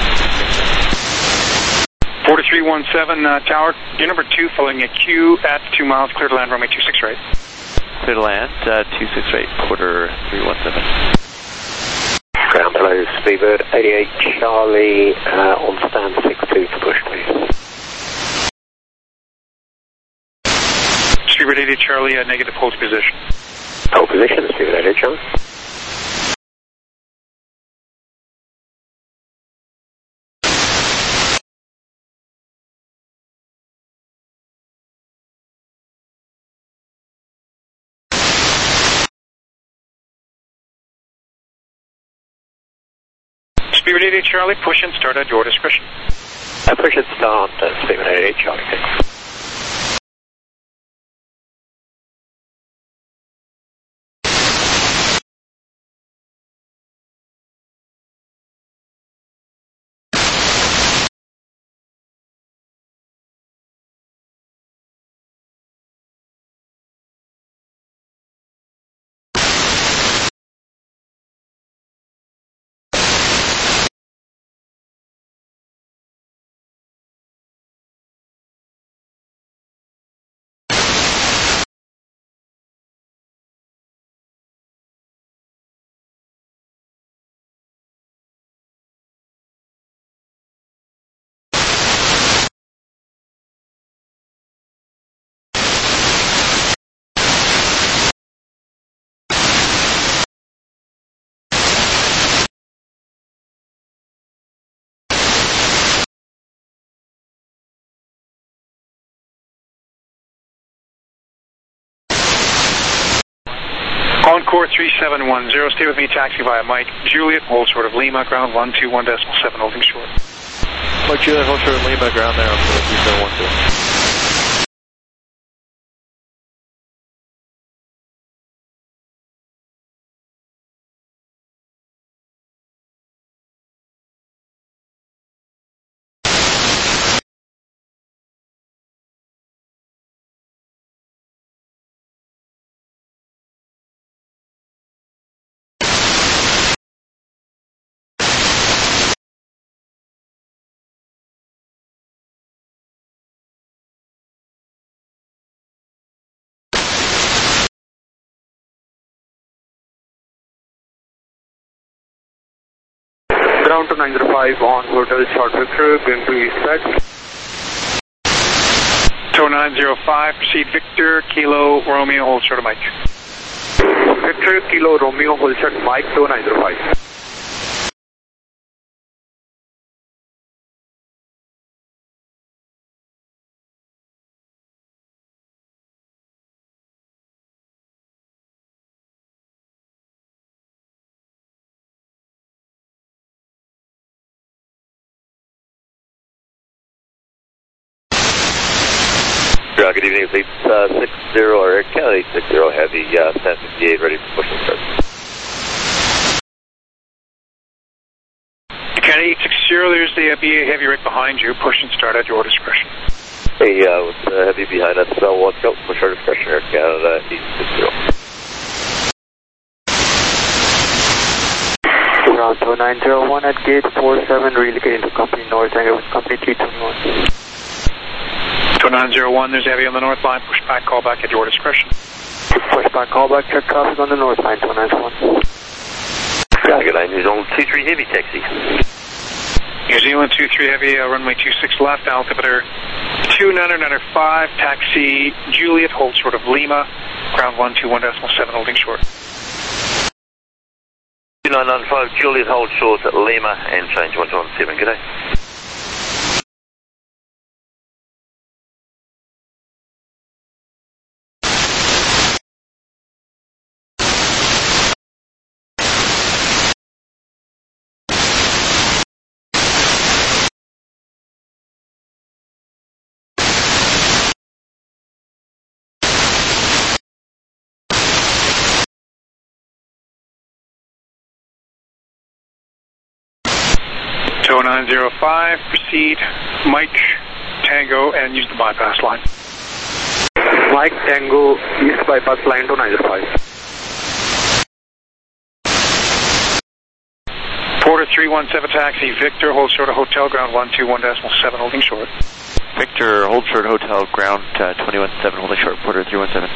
S. Quarter three one seven, uh, Tower, gear number two, following a Q at two miles, clear to land, runway two six right. Clear to land, uh, two six right, quarter three one seven. Ground below, Speedbird eighty-eight Charlie, uh, on stand six two to push, please. Speedbird eighty-eight Charlie, uh, negative, hold position. Hold position, Speedbird eighty-eight Charlie. Speedbird eighty-eight Charlie, push and start at your discretion. Uh, push and start, uh, Speedbird eighty-eight Charlie, thanks. Encore three seven one zero, stay with me, taxi via Mike Juliet, hold short of Lima, ground one two one decimal seven, holding short. Mike Juliet, hold short of Lima, ground there, on three seven one two. Ground to nine zero five on Hotel Short Victor, going to east side. To nine zero five, proceed Victor, Kilo, Romeo, hold short of Mike. Victor, Kilo, Romeo, hold short Mike, to nine zero five. Uh, good evening, it's eight uh, six zero, or Canada eight six zero Heavy, uh, stand fifty-eight, ready for push and start. Canada eight six zero, there's the uh, B A Heavy right behind you, push and start at your discretion. Hey, uh, with uh, Heavy behind us, uh, one go, push our discretion, Air Canada eight six zero. Ground to nine zero one at gate four seven, relocating to company north, hangar with company T twenty-one. To nine zero one, there's Heavy on the north line, push back, call back at your discretion. Push back, call back, check traffic on the north line, to nine zero one. Good night, New Zealand two three Heavy, taxi. New Zealand two three Heavy, uh, runway two six left, altimeter two nine nine five, taxi Juliet, hold short of Lima, ground one two one decimal seven, holding short. two nine nine five, Juliet, hold short at Lima, and change one two one seven, good day. two nine zero five, proceed Mike Tango and use the bypass line. Mike Tango, east bypass line to nine zero five. three one seven taxi, Victor, hold short of hotel, ground one two one decimal seven, holding short. Victor, hold short hotel, ground uh, twenty-one seven, holding short, Porter three one seven.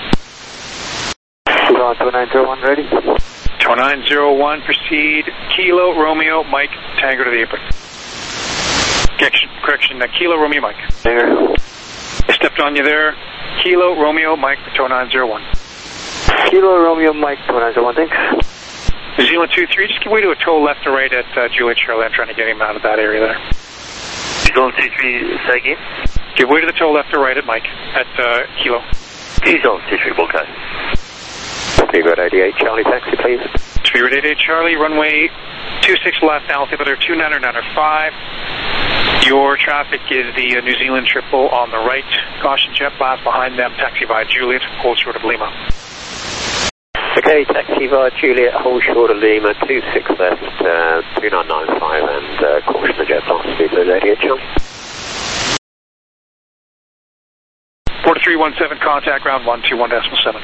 two nine zero one ready. two nine zero one, proceed, Kilo, Romeo, Mike, Tango to the apron. Correction, correction uh, Kilo, Romeo, Mike. Tango. I stepped on you there. Kilo, Romeo, Mike, two nine zero one. Kilo, Romeo, Mike, two nine zero one, thanks. New Zealand two three, just give way to a toe left and right at uh, Juliet Charlie. I'm trying to get him out of that area there. New Zealand two three, say again? Give way to the toe left or right at Mike, at uh, Kilo. New Zealand two three, okay. Speedbird eighty-eight, Charlie, taxi, please. Speedbird eighty-eight, Charlie, runway two six left, altimeter two nine nine five. Your traffic is the uh, New Zealand triple on the right. Caution jet blast behind them, taxi via Juliet, hold short of Lima. Okay, taxi via Juliet, hold short of Lima, two six left, uh, two nine nine five, and uh, caution the jet blast, Speedbird eighty-eight, Charlie. Porter three one seven, contact ground one two one decimal seven.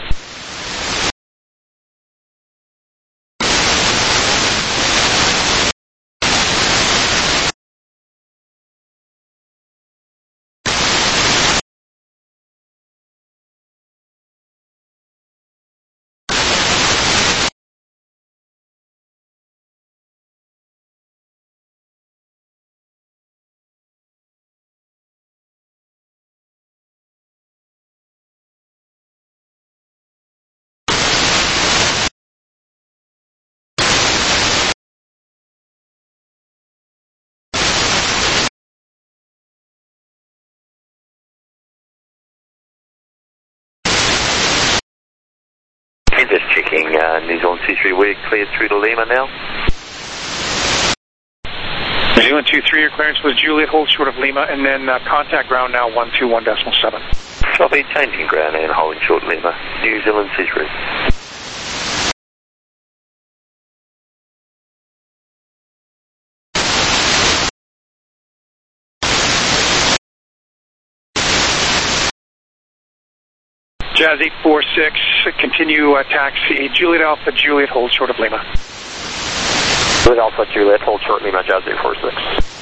Just checking, uh, New Zealand two three, we're cleared through to Lima now. New Zealand two three, your clearance was Juliet, hold short of Lima, and then uh, contact ground now one two one decimal seven. Copy, changing ground and holding short Lima, New Zealand two three. Jazz eight four six, continue uh, taxi, Juliet Alpha, Juliet, hold short of Lima. Juliet Alpha, Juliet, hold short Lima, Jazz eight four six.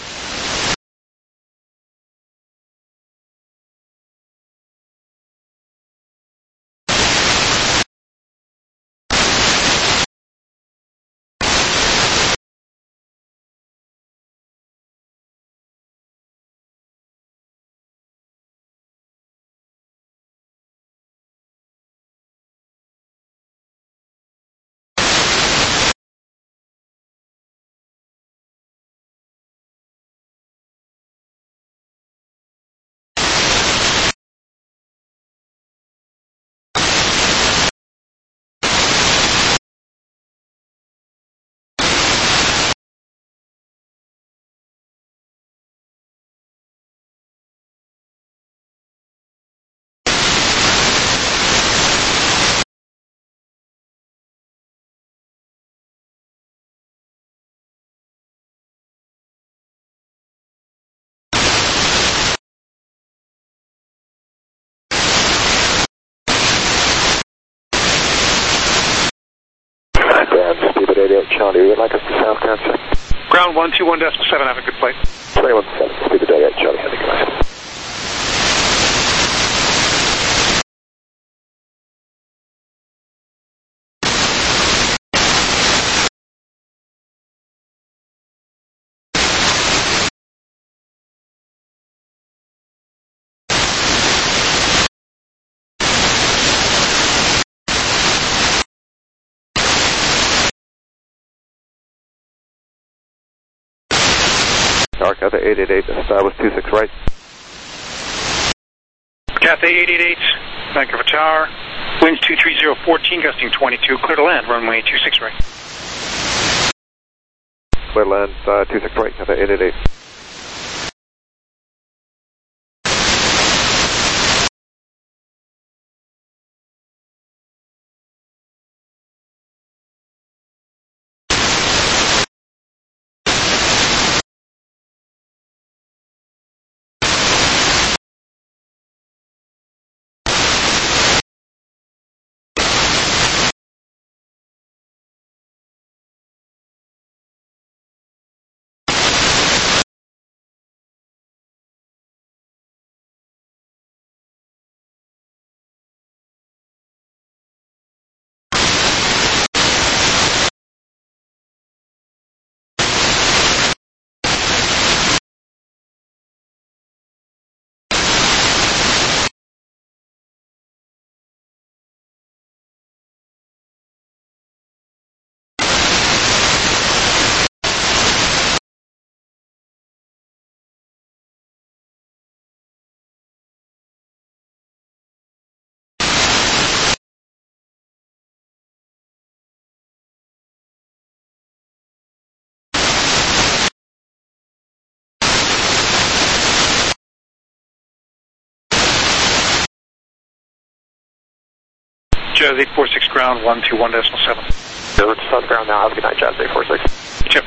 Speedbird eighty-eight, Charlie, would you like us to south transfer? Ground one two one decimal seven, have a good flight. twenty-one seven, Speedbird eighty-eight, Charlie, have a good night. Tower Cathay eight eight eight, establish two six right. Cathay eight eight eight, Vancouver Tower, winds two three zero fourteen, gusting twenty-two, clear to land, runway two six right. Clear to land, uh, two six right, Cathay eight eight eight. Jazz eight four six ground, one two one decimal seven. Over to South ground now. Have a good night, Jazz eight four six. Chip.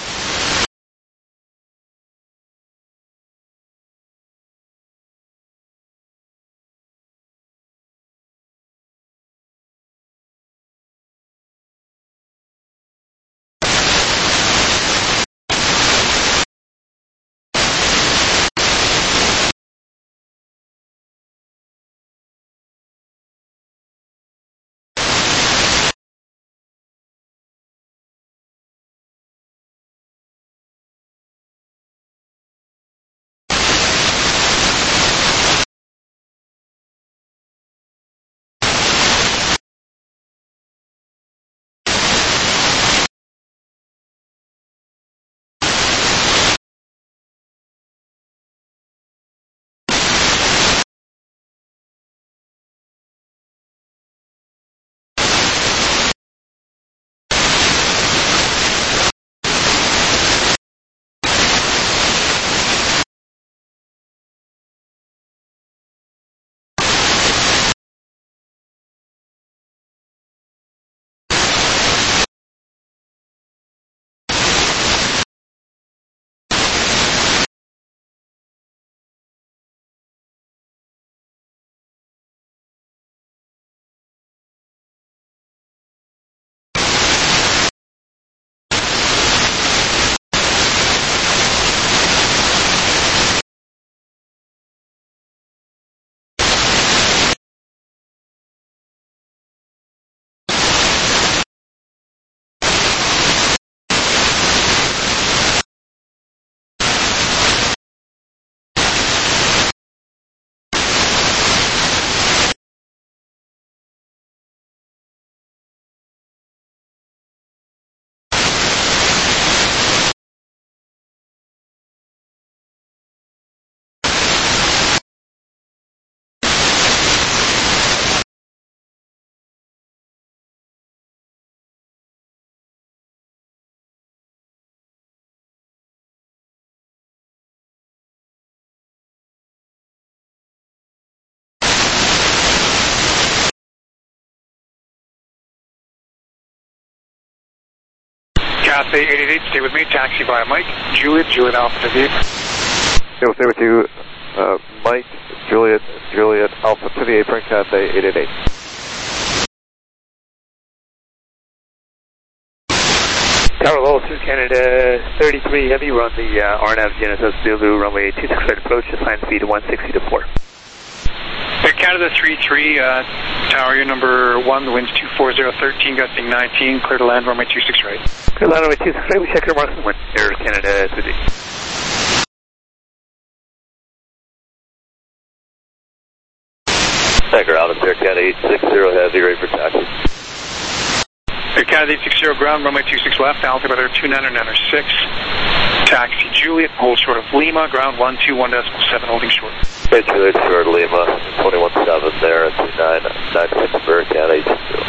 Cathay eight eight eight, stay with me. Taxi via Mike. Juliet, Juliet Alpha to the eight. Okay, we'll stay with you. Uh, Mike, Juliet, Juliet Alpha to the apron, Cathay eight eight eight. Tower Level through Canada thirty-three Heavy, run the uh, R N A V Genesis Zulu, runway two six right approach, assign speed one sixty to four. Air Canada three three, uh, tower, you're number one, the wind's two four zero thirteen, gusting nineteen, clear to land, runway two six right. Clear to land, runway two six right, we check your marks and wind. Air Canada three three. Tiger Alpha, Air Canada eight six zero Heavy, ready for taxi. Air Canada eight six zero ground, runway two six left, altimeter two nine nine six. Taxi Juliet, hold short of Lima, ground one two one decimal seven, holding short. Hey, Juliet, short Lima, twenty-one seven there, two nine nine six for Air Canada eight six zero.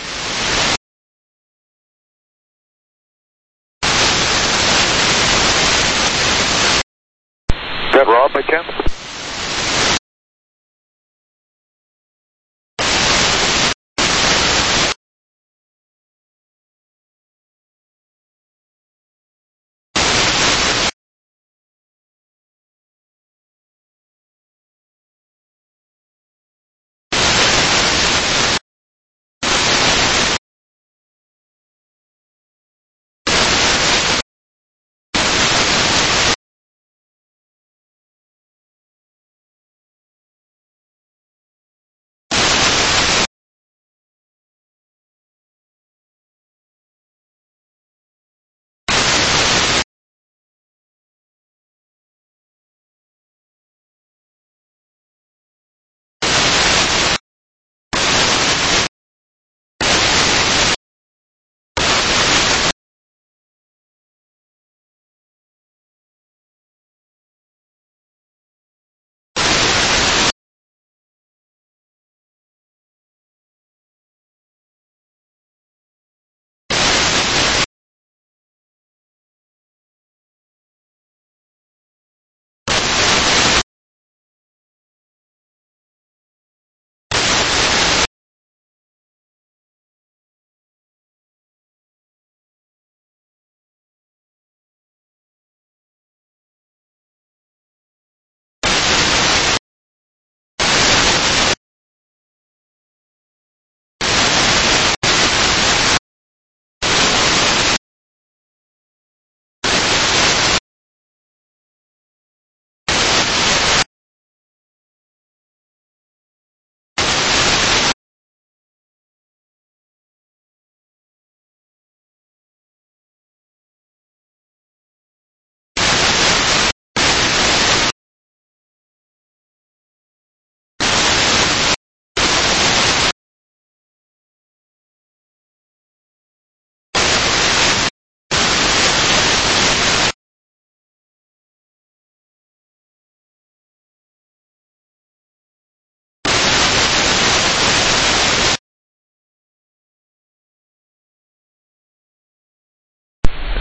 Is that Rob by chance?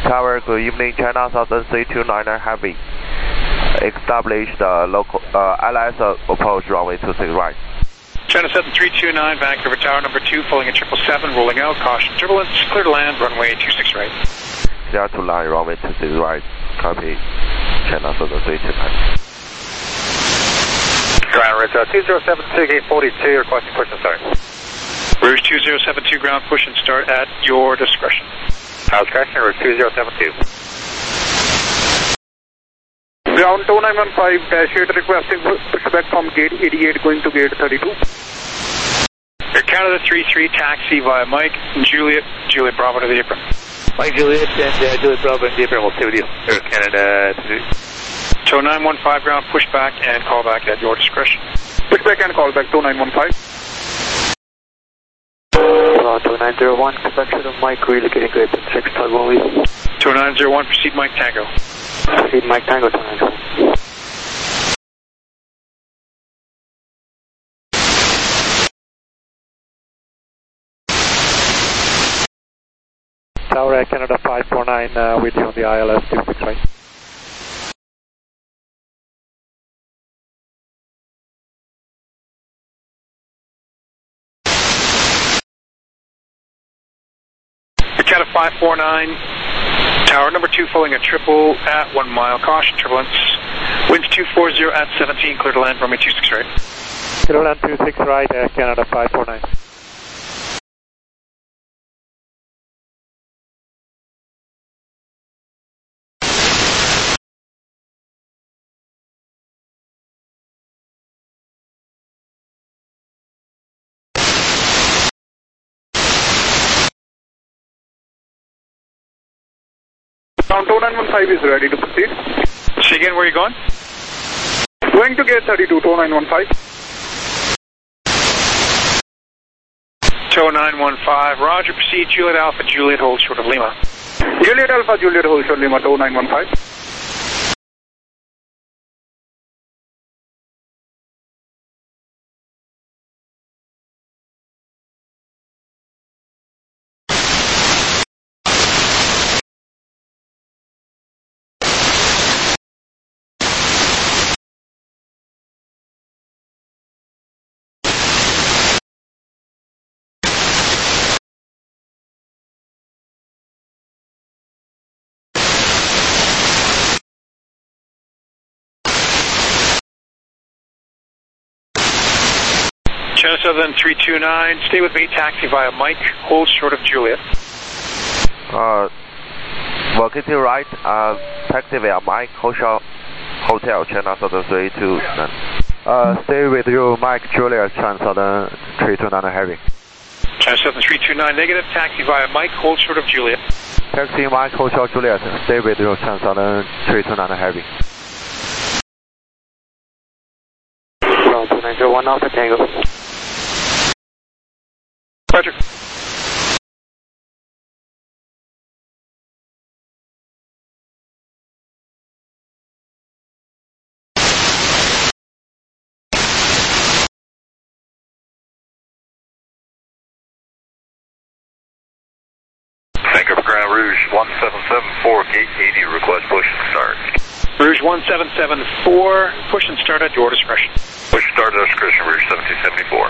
Tower, good evening, China Southern three two niner Heavy. Establish the local uh, L S approach runway two six right. China Southern three two nine, Vancouver Tower number two, following a triple seven, rolling out, caution turbulence, clear to land, runway two six right. Clear to land, runway two six right, copy, China Southern three two nine. Ground Rouge uh, two zero seven two, gate forty-two, requesting push and start. Rouge two zero seven two, ground push and start at your discretion. House correction, Rouge two zero seven two. Ground two nine one five, dash eight requesting pushback from gate eighty-eight going to gate thirty-two. Air Canada three three, taxi via Mike, Juliet, Juliet Bravo to the apron. Mike Juliet and uh, Juliet Bravo and the apron, we'll stay with you. Air Canada three. Tow nine one five, ground pushback and callback at your discretion. Pushback and callback two nine one five. two nine zero one, convention of Mike, relocating grade six, tug one lead. two nine zero one, proceed Mike Tango. Proceed Mike Tango, two nine zero one. Tower Air Canada five four nine, uh, with you on the I L S two six right. Canada five four nine, tower number two, following a triple at one mile, caution turbulence, winds two four zero at seventeen, clear to land, runway two six right. Clear to land two six right, Air Canada five four nine. Ground two nine one five is ready to proceed. Say again, where are you going? Going to gate thirty-two, two nine one five. Tow nine one five, roger, proceed, Juliet Alpha, Juliet hold short of Lima. Juliet Alpha, Juliet hold short Lima, two nine one five. China Southern three two nine, stay with me, taxi via Mike, hold short of Juliet. Uh, walking to right, uh, taxi via Mike, hold short, hotel, China Southern three two nine. Uh, stay with you, Mike, Juliet, China Southern three two nine Heavy. China Southern three two nine, negative, taxi via Mike, hold short of Juliet. Taxi Mike, hold short Juliet, stay with you, China Southern three two nine Heavy. Ground two nine zero one, Alpha Tango. Roger. Vancouver Ground Rouge one seven seven four, gate eighty, request push and start. Rouge one seven seven four, push and start at your discretion. Push start at discretion, Rouge seventeen seventy-four.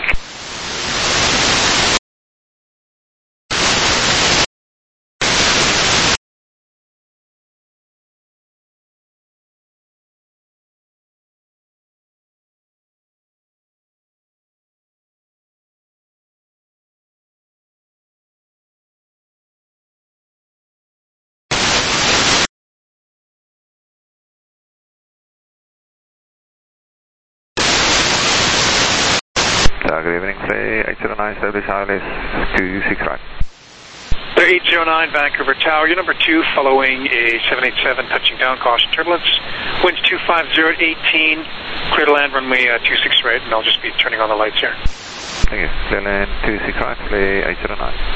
Uh, good evening, say eight zero nine, establish I L S two six right. eight zero nine, Vancouver Tower, you're number two, following a seven eight seven, touching down, caution turbulence, winds two five zero at eighteen, clear to land, runway uh, two six right, and I'll just be turning on the lights here. Thank you, clear land two six right, play eight zero nine.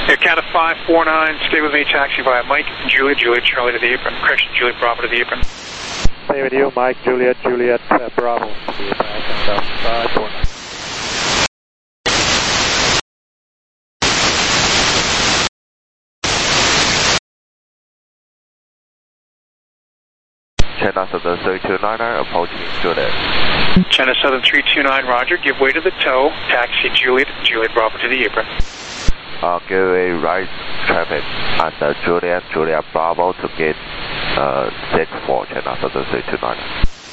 Air Canada five four nine, stay with me, taxi via Mike, Juliet, Juliet, Charlie to the apron. Correction, Juliet, Bravo to the apron. Stay with you, Mike, Juliet, Juliet, uh, Bravo. five four nine. China Southern three two nine nine, approaching Juliet. China Southern three two nine, roger. Give way to the tow. Taxi Juliet, Juliet Bravo to the apron. Uh, give a right traffic and uh, Juliet, Juliet Bravo to gate uh, six four, China Southern three two nine.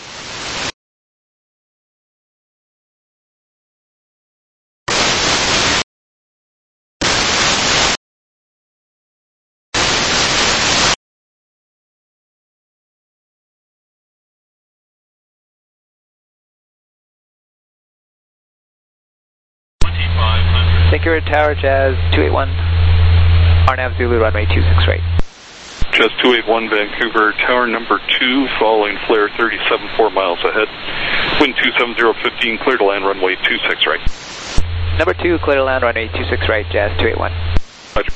Vancouver Tower, Jazz two eight one, R N A V Zulu, runway two six right. Jazz two eight one, Vancouver Tower, number two, following flare thirty-seven, four miles ahead. Wind two seven zero fifteen, clear to land, runway two six right. Number two, clear to land, runway two six right, Jazz two eight one. Roger.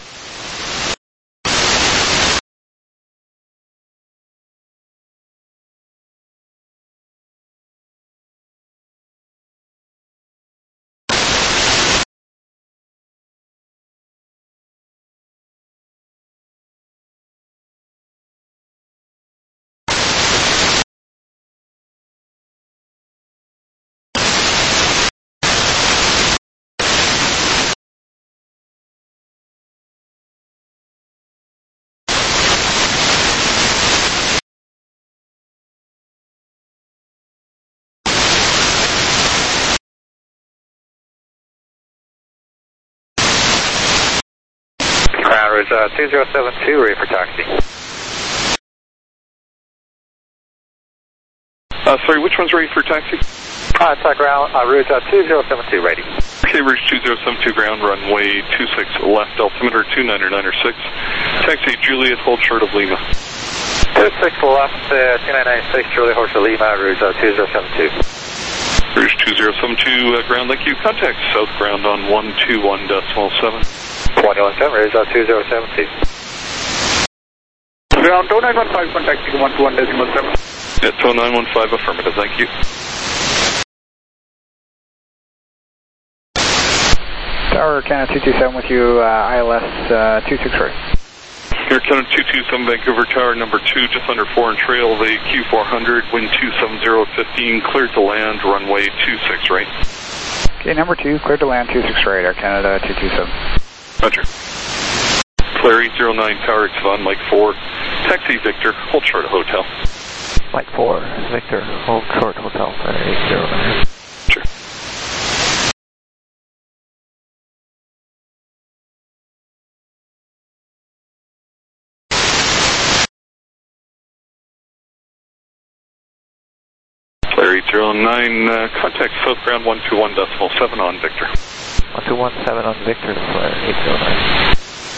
Crown Ridge uh, two zero seven two, ready for taxi. Uh, sorry, which one's ready for taxi? Uh, it's uh, ground, uh, Ridge uh, two zero seven two, ready. Okay, Ridge two zero seven two, ground, runway two six left, altimeter two nine nine six. Taxi Juliet, hold short of Lima. two six left, uh, two nine nine six, Juliet, hold short of Lima, Ridge uh, two zero seven two. Ridge two zero seven two, uh, ground, thank you. Contact south ground on one two one decimal seven. twenty-one seven, Ridge uh, two zero seven two. Ground two nine one five, contacting one two one decimal seven. Yeah, two nine one five, affirmative, thank you. Tower Canada two two seven with you, uh, I L S uh, two six right. Air Canada two two seven, Vancouver Tower, number two, just under four and trail, the Q four hundred, wind two seven zero fifteen, cleared to land, runway two six right. Okay, number two, cleared to land two six right, Air Canada two two seven. Roger. Flare eight zero nine, Tower X on Mike four, taxi Victor, hold short of hotel. Mike four, Victor, hold short hotel, Flare eight zero nine. Sure. Flare eight zero nine, uh, contact south ground one two one decimal seven on Victor. one two one seven on Victor, Flare eight zero nine.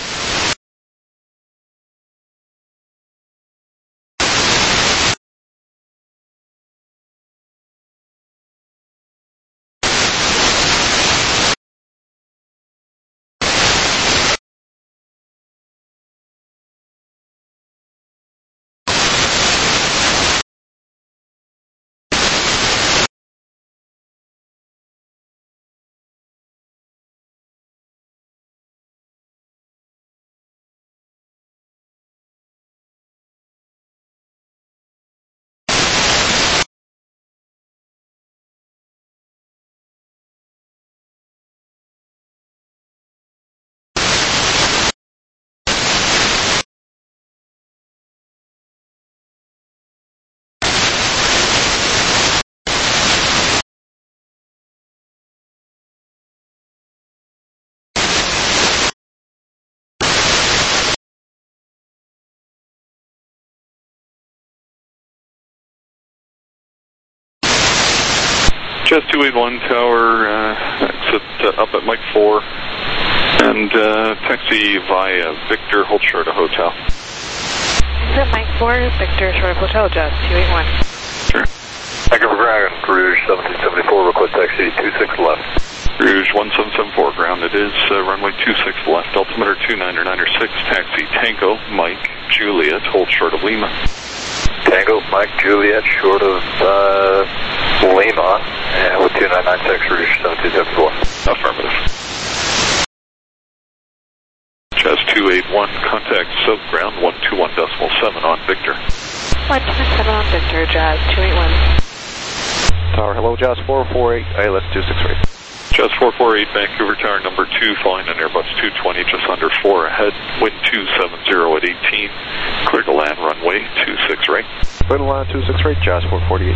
Jazz two eight one, Tower, uh, exit uh, up at Mike four, and uh, taxi via Victor, hold short of hotel. Exit Mike four, Victor, short of hotel, Jazz two eight one. Sure. Vancouver Ground, Rouge seventeen seventy-four, request taxi two six left. Rouge one seven seven four, ground. It is uh, runway two six left, altimeter two niner niner six, taxi Tango, Mike, Juliet, hold short of Lima. Tango, Mike, Juliet, short of uh, Lima, and with two nine nine six, Rouge seven two seven four. Affirmative. Jazz two eight one, contact south ground one two one decimal seven on Victor. one two seven on Victor, Jazz two eight one. Tower, hello, Jazz four four eight, I L S two six three. Jazz four four eight, Vancouver Tower number two, flying an Airbus two twenty, just under four ahead, wind two seven zero at eighteen, clear to land runway two six right. Clear to land two six right, Jazz four forty-eight.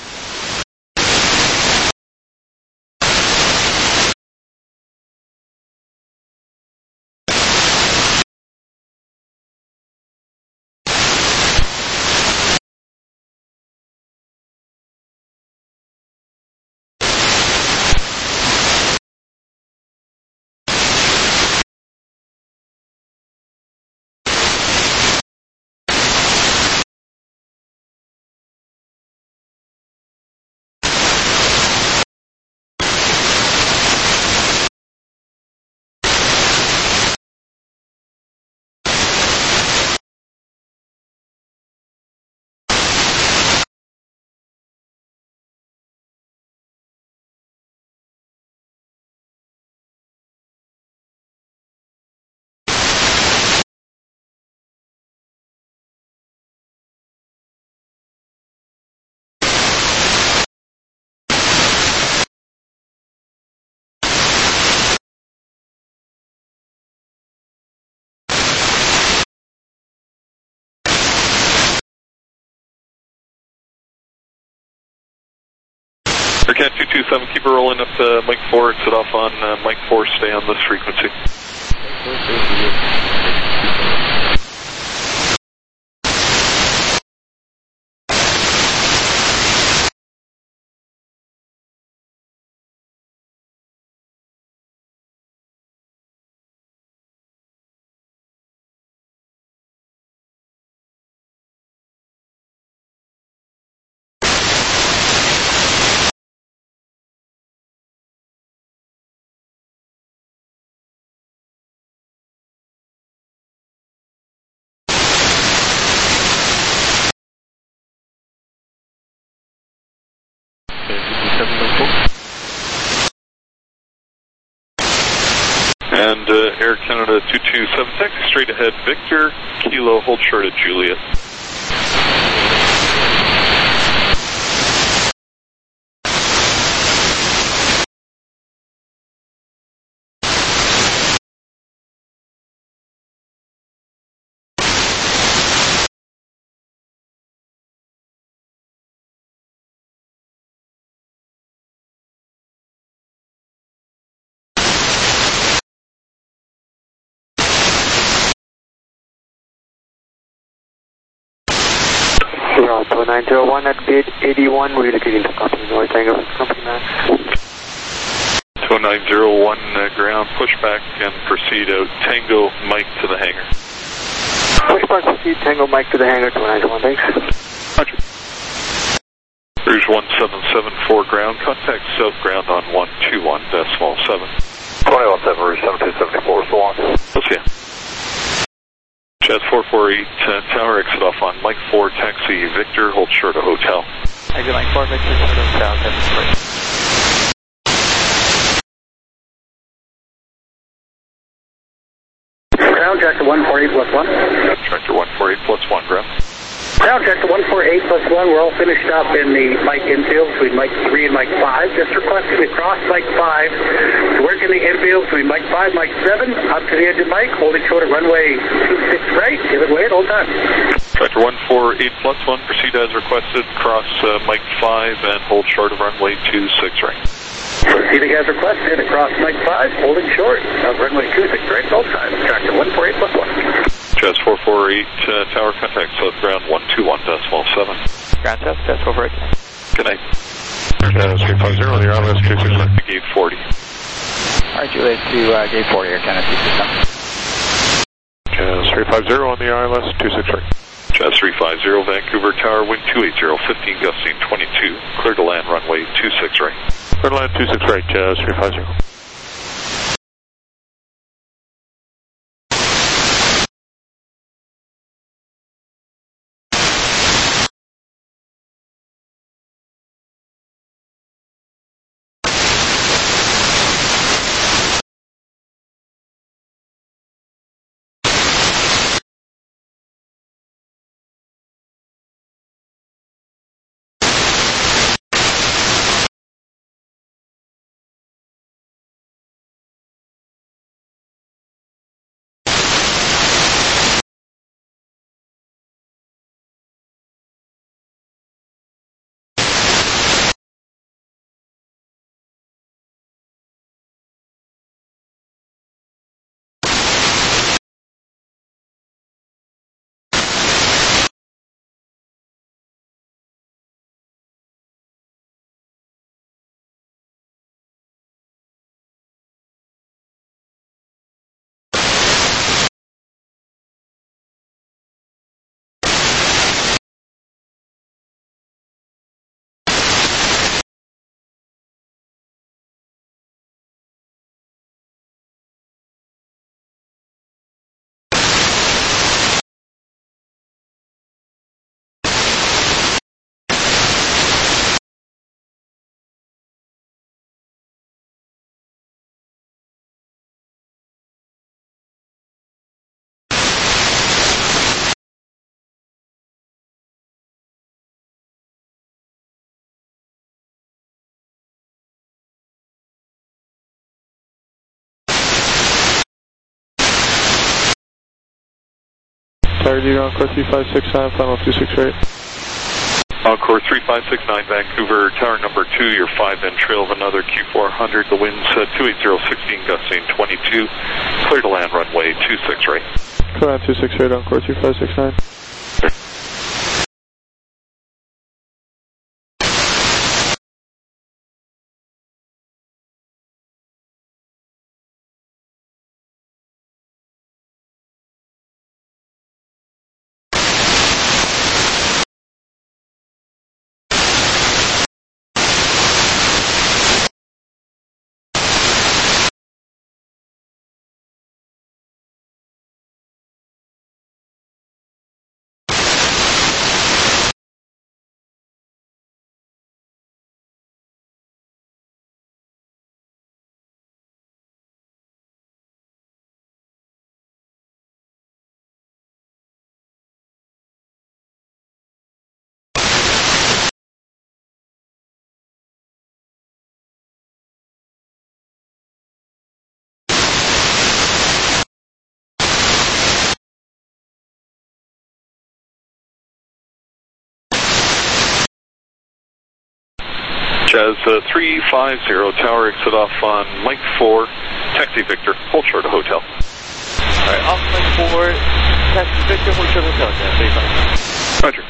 Cat two two seven, keep it rolling up to Mike four, exit off on uh, Mike four, stay on this frequency. And uh, Air Canada two two seven, taxi straight ahead, Victor, Kilo, hold short at Juliet. Toronto nine zero one at gate eighty-one, we're looking into company North Tango, company max. two nine zero one uh, ground, push back and proceed out, Tango, Mike to the hangar. Push back, proceed, Tango, Mike to the hangar, two nine zero one, thanks. Roger. Rouge one seven seven four ground, contact south ground on one two one decimal seven. twenty-one seven, Rouge seven two seven four, so long. We'll see ya. Jazz four four eight, uh, tower, exit off on Mike four, taxi Victor, hold short of hotel. Exit Mike four, Victor, short of hotel, seven three. Ground tractor one four eight plus one. Tractor one four eight plus one, ground. Ground tractor one four eight plus one, we're all finished up in the Mike infield between Mike three and Mike five. Just requesting to cross Mike five to work in the infield between Mike five, Mike seven, up to the edge of Mike, holding short at runway two six right, give it away at all time. Tractor one four eight plus one, proceed as requested, cross uh, Mike five and hold short of runway two six right. Proceeding as requested across Mike five, holding short of runway two six right at all time. Tractor one four eight plus one. Jazz four four eight, uh, tower contact south ground one two one decimal seven. Ground south, Jazz four four eight. Good night. Jazz three five zero, the R L S two six right to gate forty. Alright, Juliet to uh, gate forty, Air Canada two six seven. Jazz three five zero on the R L S two six right. Jazz three five zero, Vancouver Tower, wind two eight zero, fifteen gusting twenty-two, clear to land runway two six right. Clear to land two six right, Jazz three five zero. Tower Zero, Encore three five six nine, final two six right. Encore three five six nine, Vancouver, tower number two, you're five in trail of another Q four hundred, the wind's uh, two eight zero sixteen, gusting twenty-two, clear to land runway two six right. Clear land two six right, Encore three five six nine. Jazz uh, three five zero, tower exit off on Mike four, taxi Victor, hold short of hotel. Alright, off Mike four, taxi Victor, hold short of hotel, Jazz three five. Roger.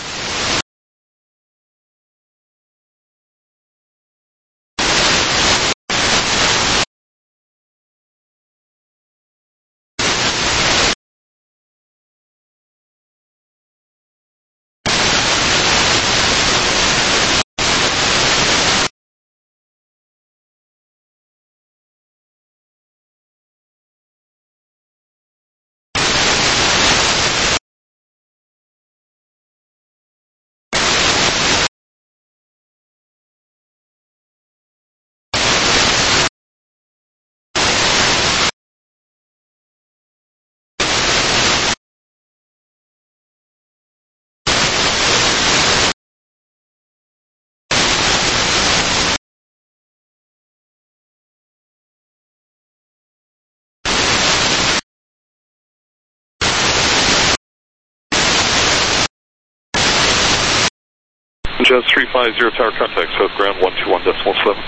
Jazz three five zero, tower contact, south ground one two one decimal seven.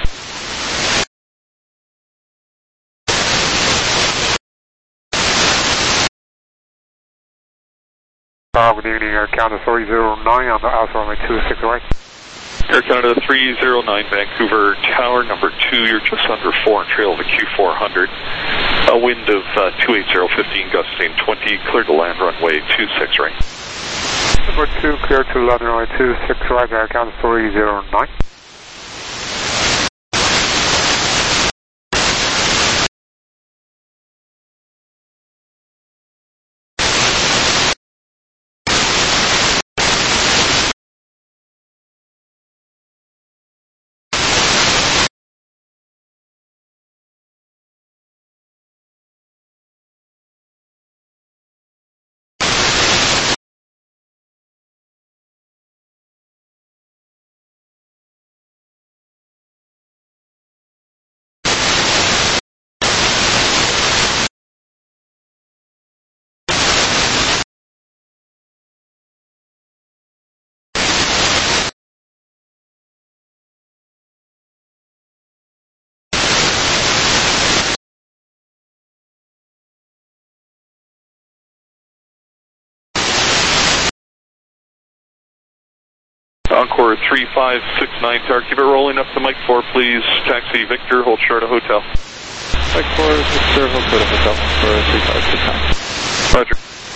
Uh, good evening, Air Canada three zero nine on the Alpha runway two six right. Air Canada three zero nine, Vancouver, tower number two, you're just under four and trail of the Q four hundred. A wind of uh, two eight zero fifteen, gusting twenty, clear to land runway two six right. Number two, clear to land runway two six right, Air Canada three zero nine. Encore three five six nine tower, keep it rolling up to Mike four, please. Taxi Victor, hold short of hotel. Mike four, Victor, hold short of hotel for three five six nine. Roger.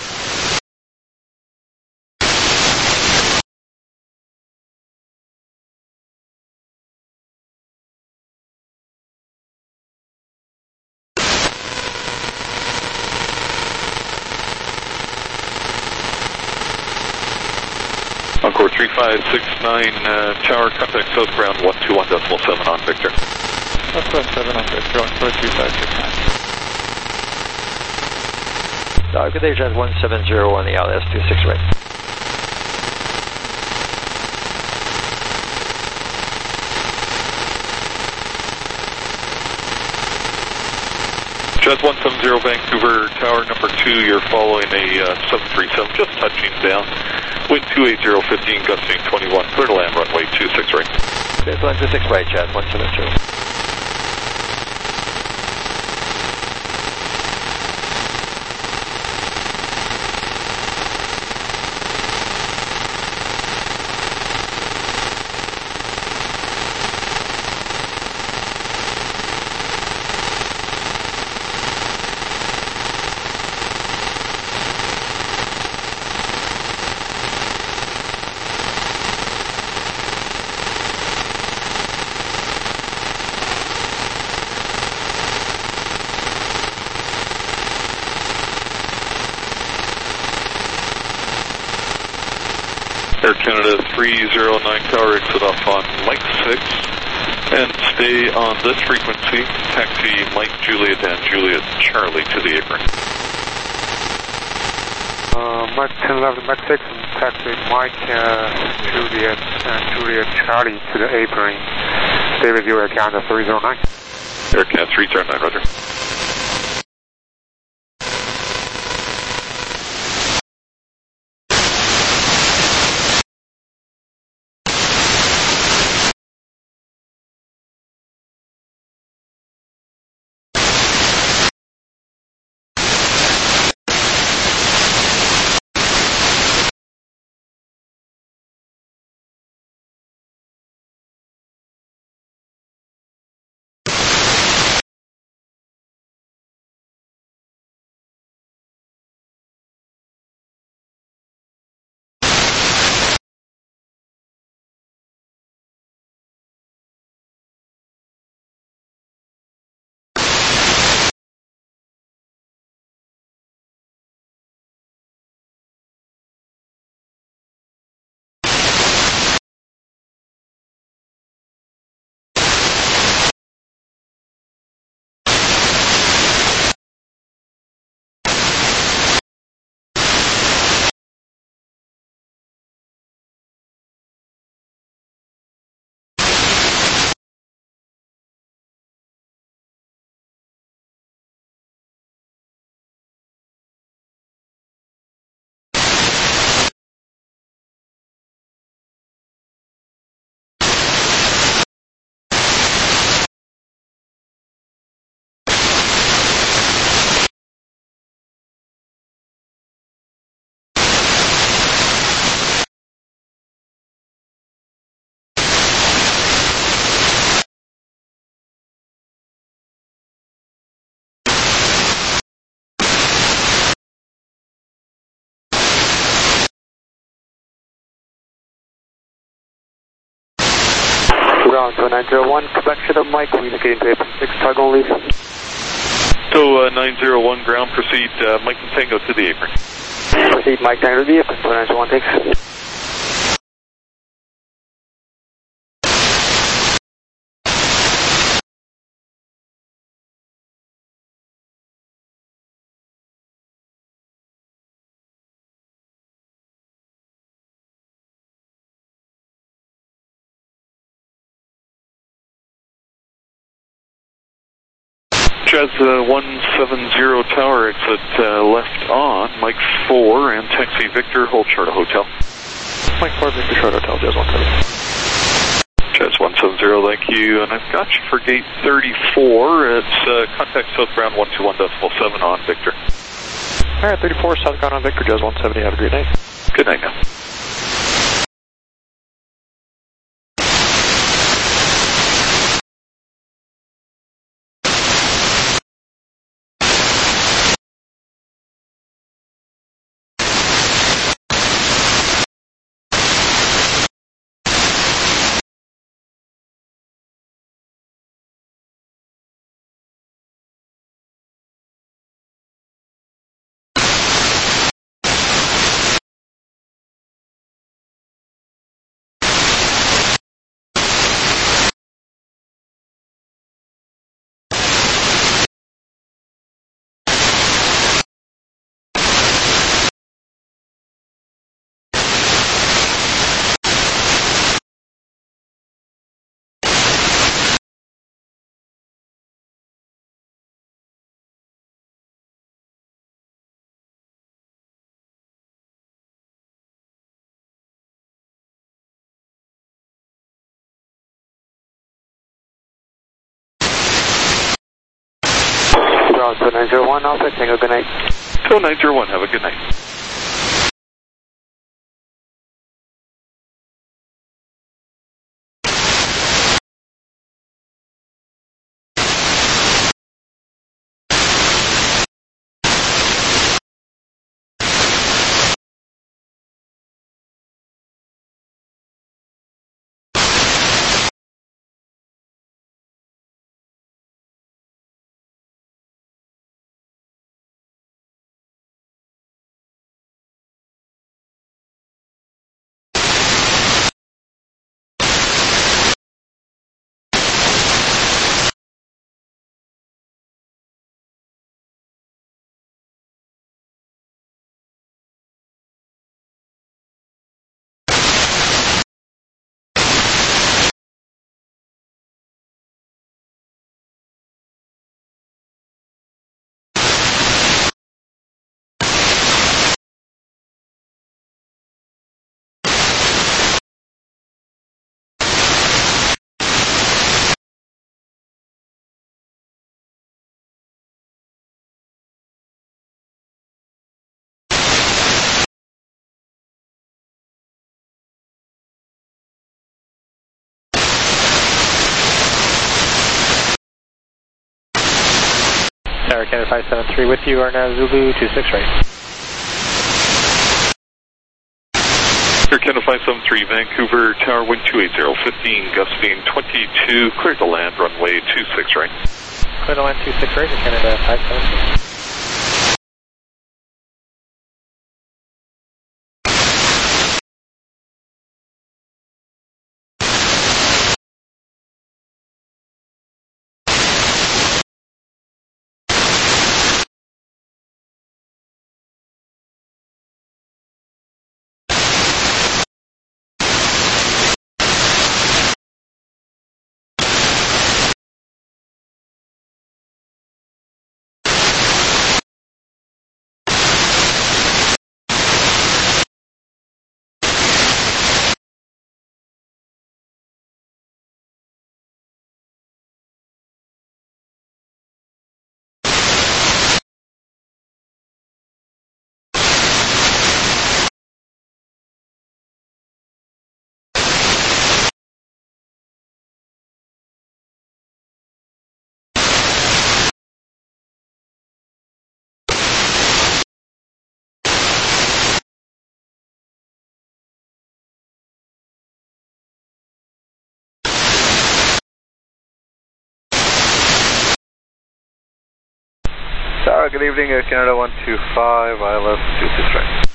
Encore three five six nine, uh, tower, contact southbound one two one decimal seven on Victor. one two one seven on Victor, Encore three five six nine. Uh, good day, Jet one seven zero on the L S two six right. Jet one seven zero, Vancouver Tower number two, you're following a uh, seven three seven, just touching down. Wind two eight zero fifteen, gusting twenty-one, clear to land runway two six right. Jet one two six right, Jet one seven zero. Air Canada three zero nine tower, exit off on Mike six, and stay on this frequency, taxi Mike Juliet and Juliet Charlie to the apron. Uh, Mike ten eleven, Mike six, and taxi Mike uh, Juliet and Juliet Charlie to the apron. Stay with you, Air Canada three zero nine. Air Canada three zero nine, roger. Ground nine zero one, Quebec Shuttle Mike, communicating to apron six, tug only. So uh, nine zero one ground, proceed uh, Mike and Tango to the apron. Proceed Mike Tango to the apron, nine zero one takes. Jazz uh, one seven zero tower, exit uh, left on, Mike four, and taxi Victor, hold short of hotel. Mike four, Victor, short hotel, Jazz one seven. Jazz one seven zero, thank you, and I've got you for gate thirty-four, it's uh, contact southbound one two one decimal seven on Victor. Alright, thirty-four, southbound on Victor, Jazz one seventy, have a great night. Good night now. ground, two nine zero one, Alpha Tango, good night. two nine zero one, have a good night. Tower Canada five seven three with you, Arnav Zulu two six right. Air Canada five seven three, Vancouver Tower, wind two eight zero, fifteen, gusting twenty-two, clear to land, runway two six right. Clear to land two six right, Air Canada five seven three. Tower, good evening, Air Canada one two five, I L S two six right.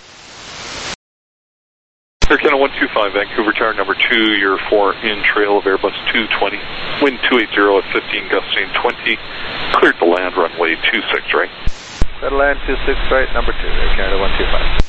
Air Canada one two five, Vancouver Tower number two, you're four in trail of Airbus two twenty, wind two eight zero at fifteen, gusting twenty, cleared to land, runway two six right. Clear to land two six right, number two, Air Canada one two five.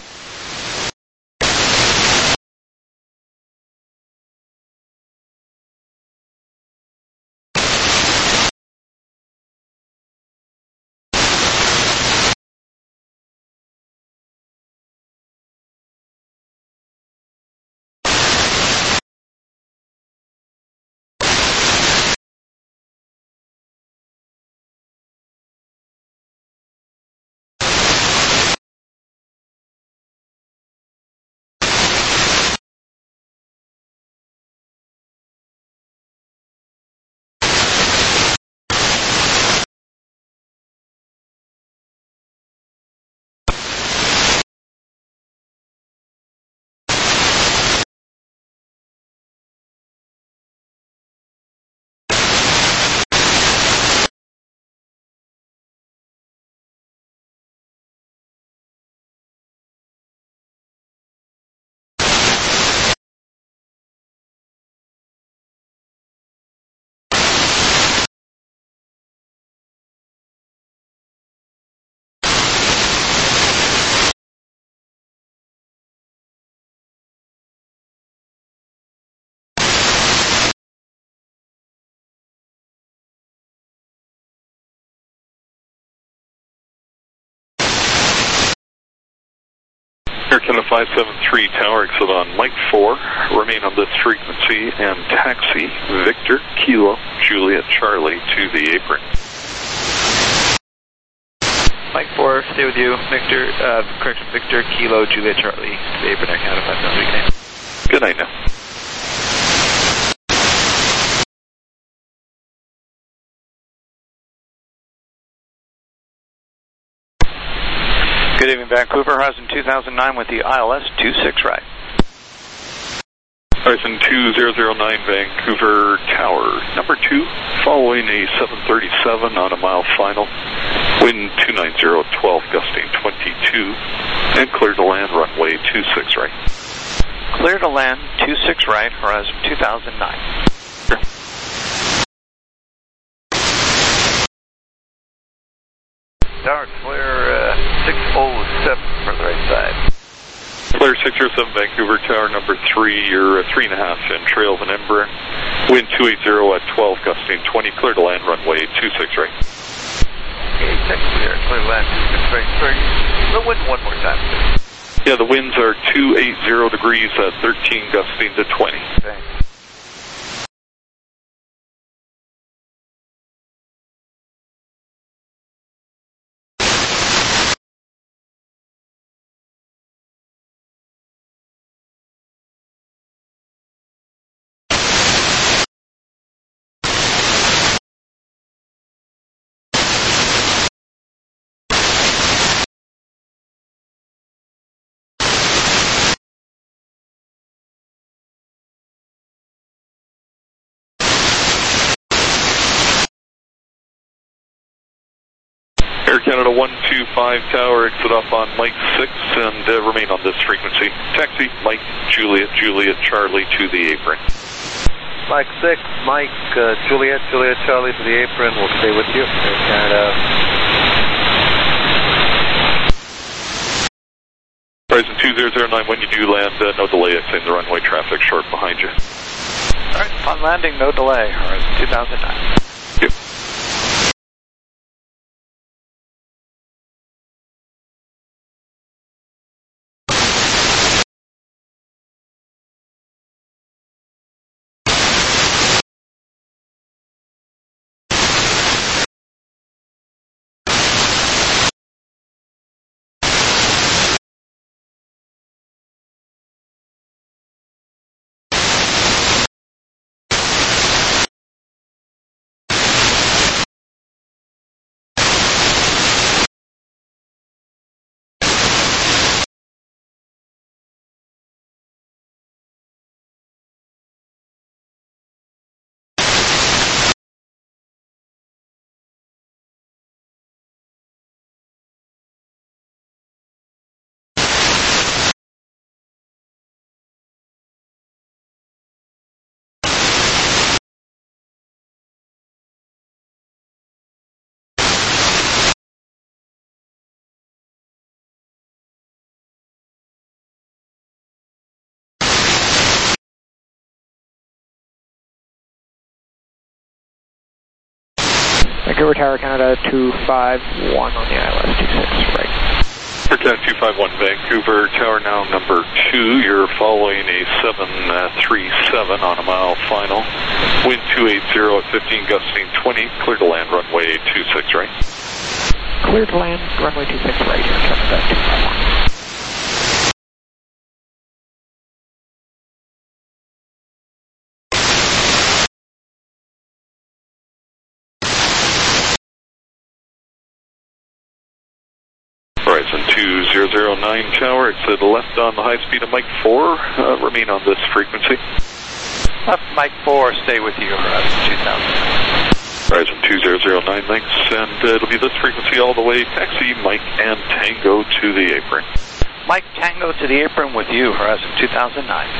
Air Canada five seven three, tower exit on Mike four, remain on this frequency and taxi Victor Kilo Juliet Charlie to the apron. Mike four, stay with you. Victor, uh, correction, Victor, Kilo, Juliet, Charlie, to the apron, Air Canada five thousand. Good night. Good night now. Good evening, Vancouver. Horizon two thousand nine with the I L S two six right. Horizon two zero nine, Vancouver Tower, number two, following a seven thirty-seven on a mile final. Wind two nine zero, twelve, gusting twenty-two, and clear to land runway two six right. Clear to land two six right, Horizon two thousand nine. Tower clear uh, six oh seven for the right side. Clear six oh seven, Vancouver Tower, number three, you're three and a half in trail of an Embraer. Wind two eighty at twelve, gusting twenty, clear to land runway two six right. Okay, check clear, clear to land two six right. Sorry, the wind one more time, please. Yeah, the winds are two eighty degrees at thirteen, gusting to twenty. Thanks. Air Canada one two five Tower, exit off on Mike six and uh, remain on this frequency. Taxi, Mike, Juliet, Juliet, Charlie to the apron. Mike six, Mike, uh, Juliet, Juliet, Charlie to the apron. We'll stay with you. Air Canada. Horizon two zero nine, when you do land, uh, no delay, exiting the runway, traffic short behind you. Alright, on landing, no delay, Horizon two thousand nine. Yep. Vancouver Tower, Canada two five one on the I L S two six right. Air Canada two five one, Vancouver Tower, now number two. You're following a seven thirty-seven on a mile final. Wind two eighty at fifteen, gusting twenty, clear to land runway two six right. Clear to land runway two six right, Air Canada two five one. Horizon two zero nine Tower, exit left on the high speed of Mike four, uh, remain on this frequency. Left Mike four, stay with you, Horizon two thousand nine. Horizon two zero nine, thanks, and uh, it'll be this frequency all the way. Taxi, Mike, and Tango to the apron. Mike, Tango to the apron with you, Horizon two thousand nine.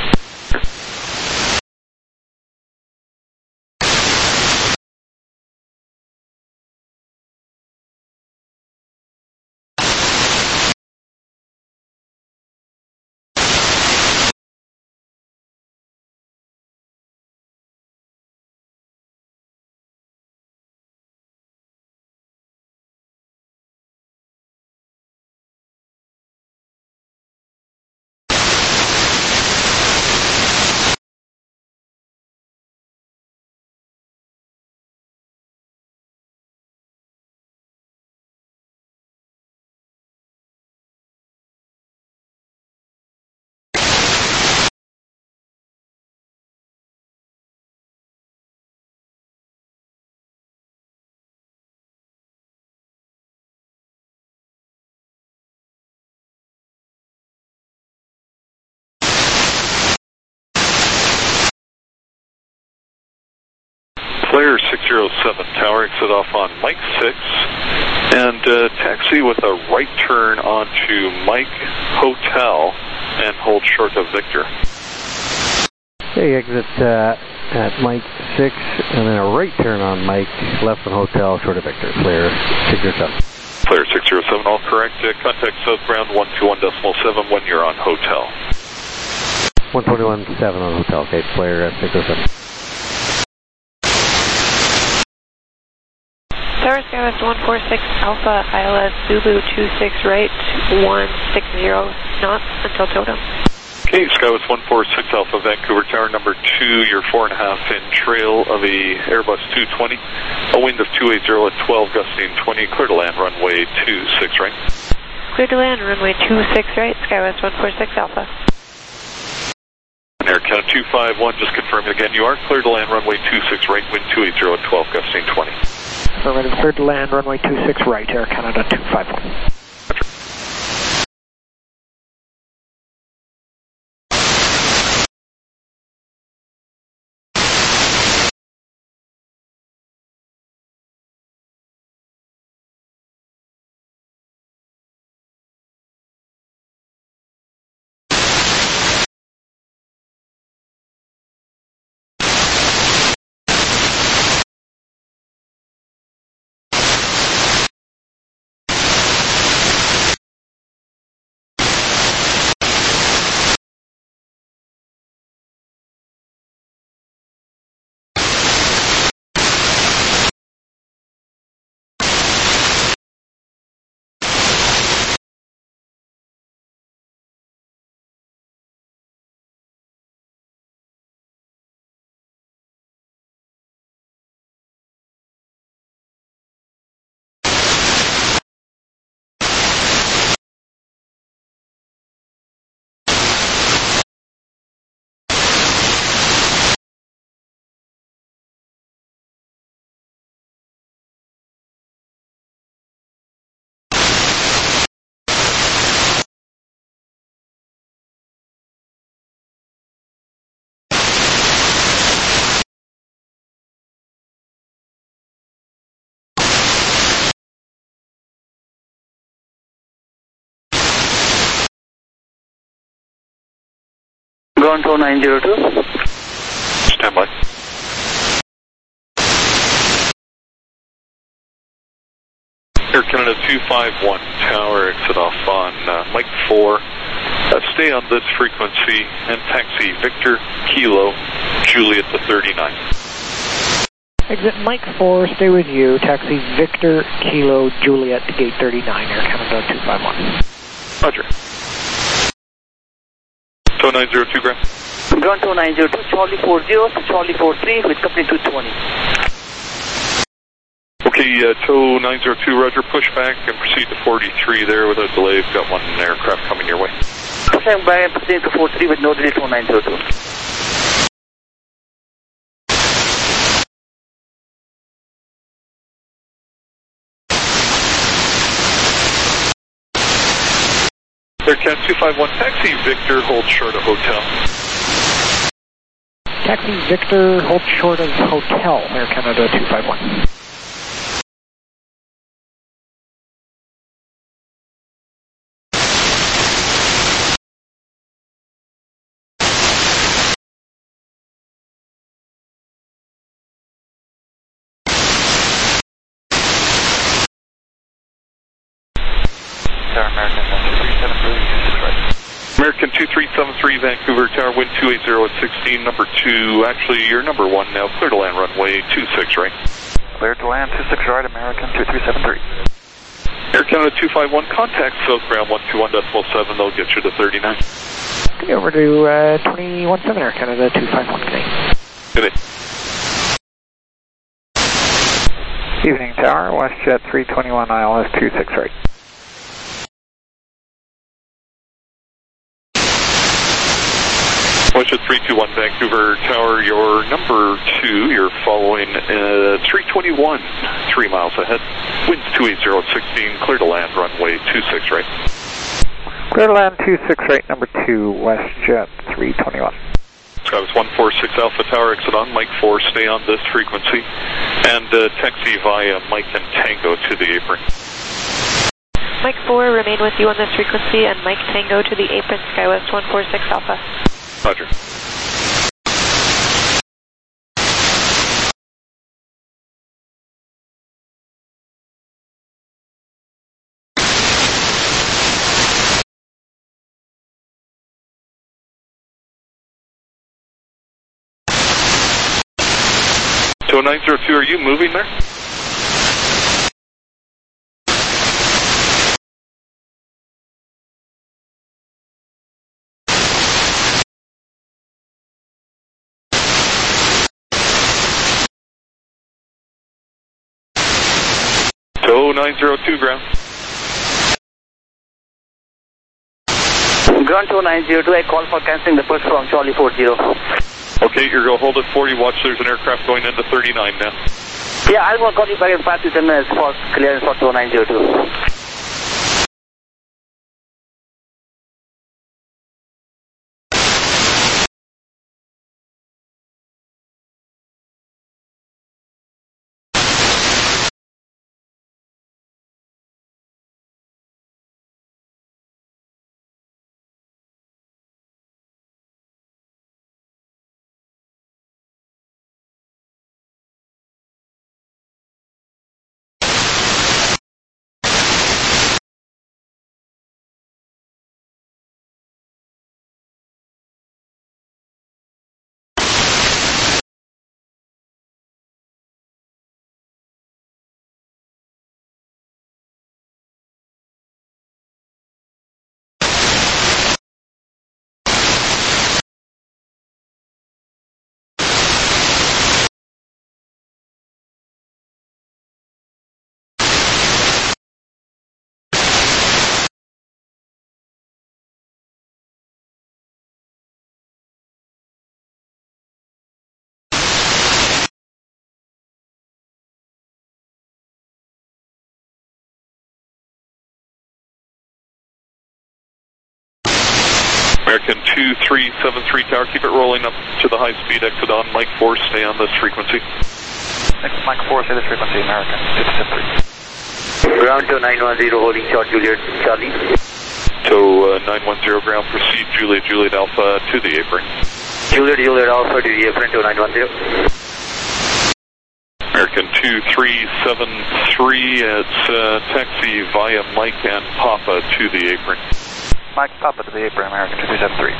Clear six zero seven Tower, exit off on Mike six, and uh, taxi with a right turn onto Mike Hotel and hold short of Victor. Okay, exit uh, at Mike six, and then a right turn on Mike, left on Hotel, short of Victor. Clear six zero seven. Clear six zero seven, all correct. Uh, contact southbound one two one point seven when you're on Hotel. one twenty-one point seven on Hotel, okay, clear at six zero seven. Tower Skywest one four six Alpha I L S Zulu two six right one six zero knots until totem. Okay, Skywest one four six Alpha Vancouver Tower number two, you're four and a half in trail of a Airbus two twenty, a wind of two eighty at twelve, gusting twenty, clear to land runway two six right. Clear to land runway two six right, Skywest one four six Alpha. Air Canada two five one, just confirming again, you are clear to land runway two six right, wind two eighty at twelve, gusting twenty. Affirmative, cleared to land, runway two six right, Air Canada two five one. Ground four nine zero two. Stand by. Air Canada two five one, tower, exit off on uh, Mike four. Uh, stay on this frequency and taxi Victor Kilo Juliet to thirty-nine. Exit Mike four, stay with you, taxi Victor Kilo Juliet to gate thirty-nine, Air Canada two five one. Roger. two nine zero two, Graham. Ground two nine zero two, Charlie four zero to Charlie four three with company two twenty. Okay, uh, tow nine zero two, roger, push back and proceed to forty-three there without delay. We've got one aircraft coming your way. Pushing back and proceed to forty-three with no delay, two nine zero two. Aircat two five one, taxi Victor, hold short of Hotel. Taxi Victor, hold short of Hotel, Air Canada two five one. American two three seven three, Vancouver Tower, wind two eighty at sixteen, number two. Actually, you're number one now. Clear to land runway two six right. Clear to land two six right, American two three seven three. Air Canada two five one, contact southbound one two one point seven. They'll get you to thirty-nine. Okay, over to uh, twenty-one seven, Air Canada two five one. Good day. Good day. Evening Tower, WestJet three twenty-one I L S two six right. WestJet three two one, Vancouver Tower, you're number two. You're following uh, three twenty-one, three miles ahead. Winds two eighty at sixteen, clear to land runway two six right. Clear to land two six right, number two, WestJet three twenty-one. Skywest one four six Alpha Tower, exit on Mike four, stay on this frequency, and uh, taxi via Mike and Tango to the apron. Mike four, remain with you on this frequency, and Mike Tango to the apron, Skywest one four six Alpha. Roger. So nine zero two, are you moving there? So nine zero two, ground. Ground two nine zero two, I call for cancelling the push from Charlie four zero. Okay, you're going to hold it forty, watch there's an aircraft going into thirty-nine now. Yeah, I'll call you back in five to ten minutes for clearance for two nine zero two. American two three seven three Tower, keep it rolling up to the high speed, exit on Mike four, stay on this frequency. Mike four, stay this frequency, American two seven three. Ground two nine one zero, holding short Juliet Charlie. So uh, nine one zero ground, proceed Juliet Juliet Alpha to the apron. Juliet Juliet Alpha to the apron, two nine one zero. American two three seven three, it's uh, taxi via Mike and Papa to the apron. Mike Papa to the apron, American two seven three.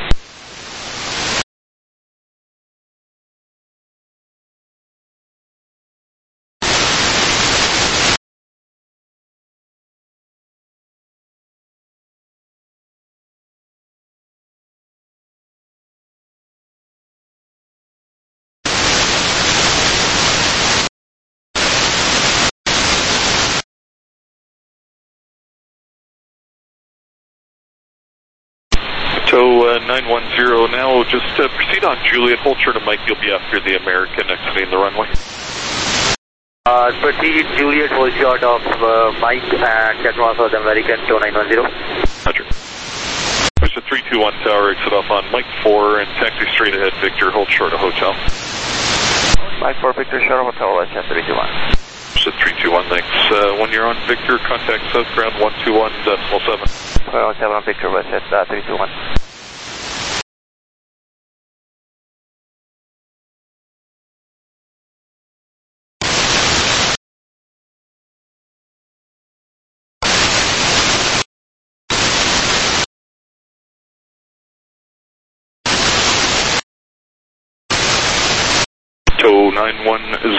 So uh, nine one zero now, just uh, proceed on Juliet, hold short of Mike, you'll be after the American exiting the runway. Uh, proceed Juliet, hold short of uh, Mike and get off of the American two nine one zero. Roger. There's a three two one Tower, exit off on Mike four and taxi straight ahead, Victor, hold short of hotel. Mike four, Victor, short of hotel, let's have three two one. There's a three two one, thanks. Uh, when you're on Victor, contact South Ground one two one decimal seven. Well, seven on Victor, let's hit uh, three two one. So nine one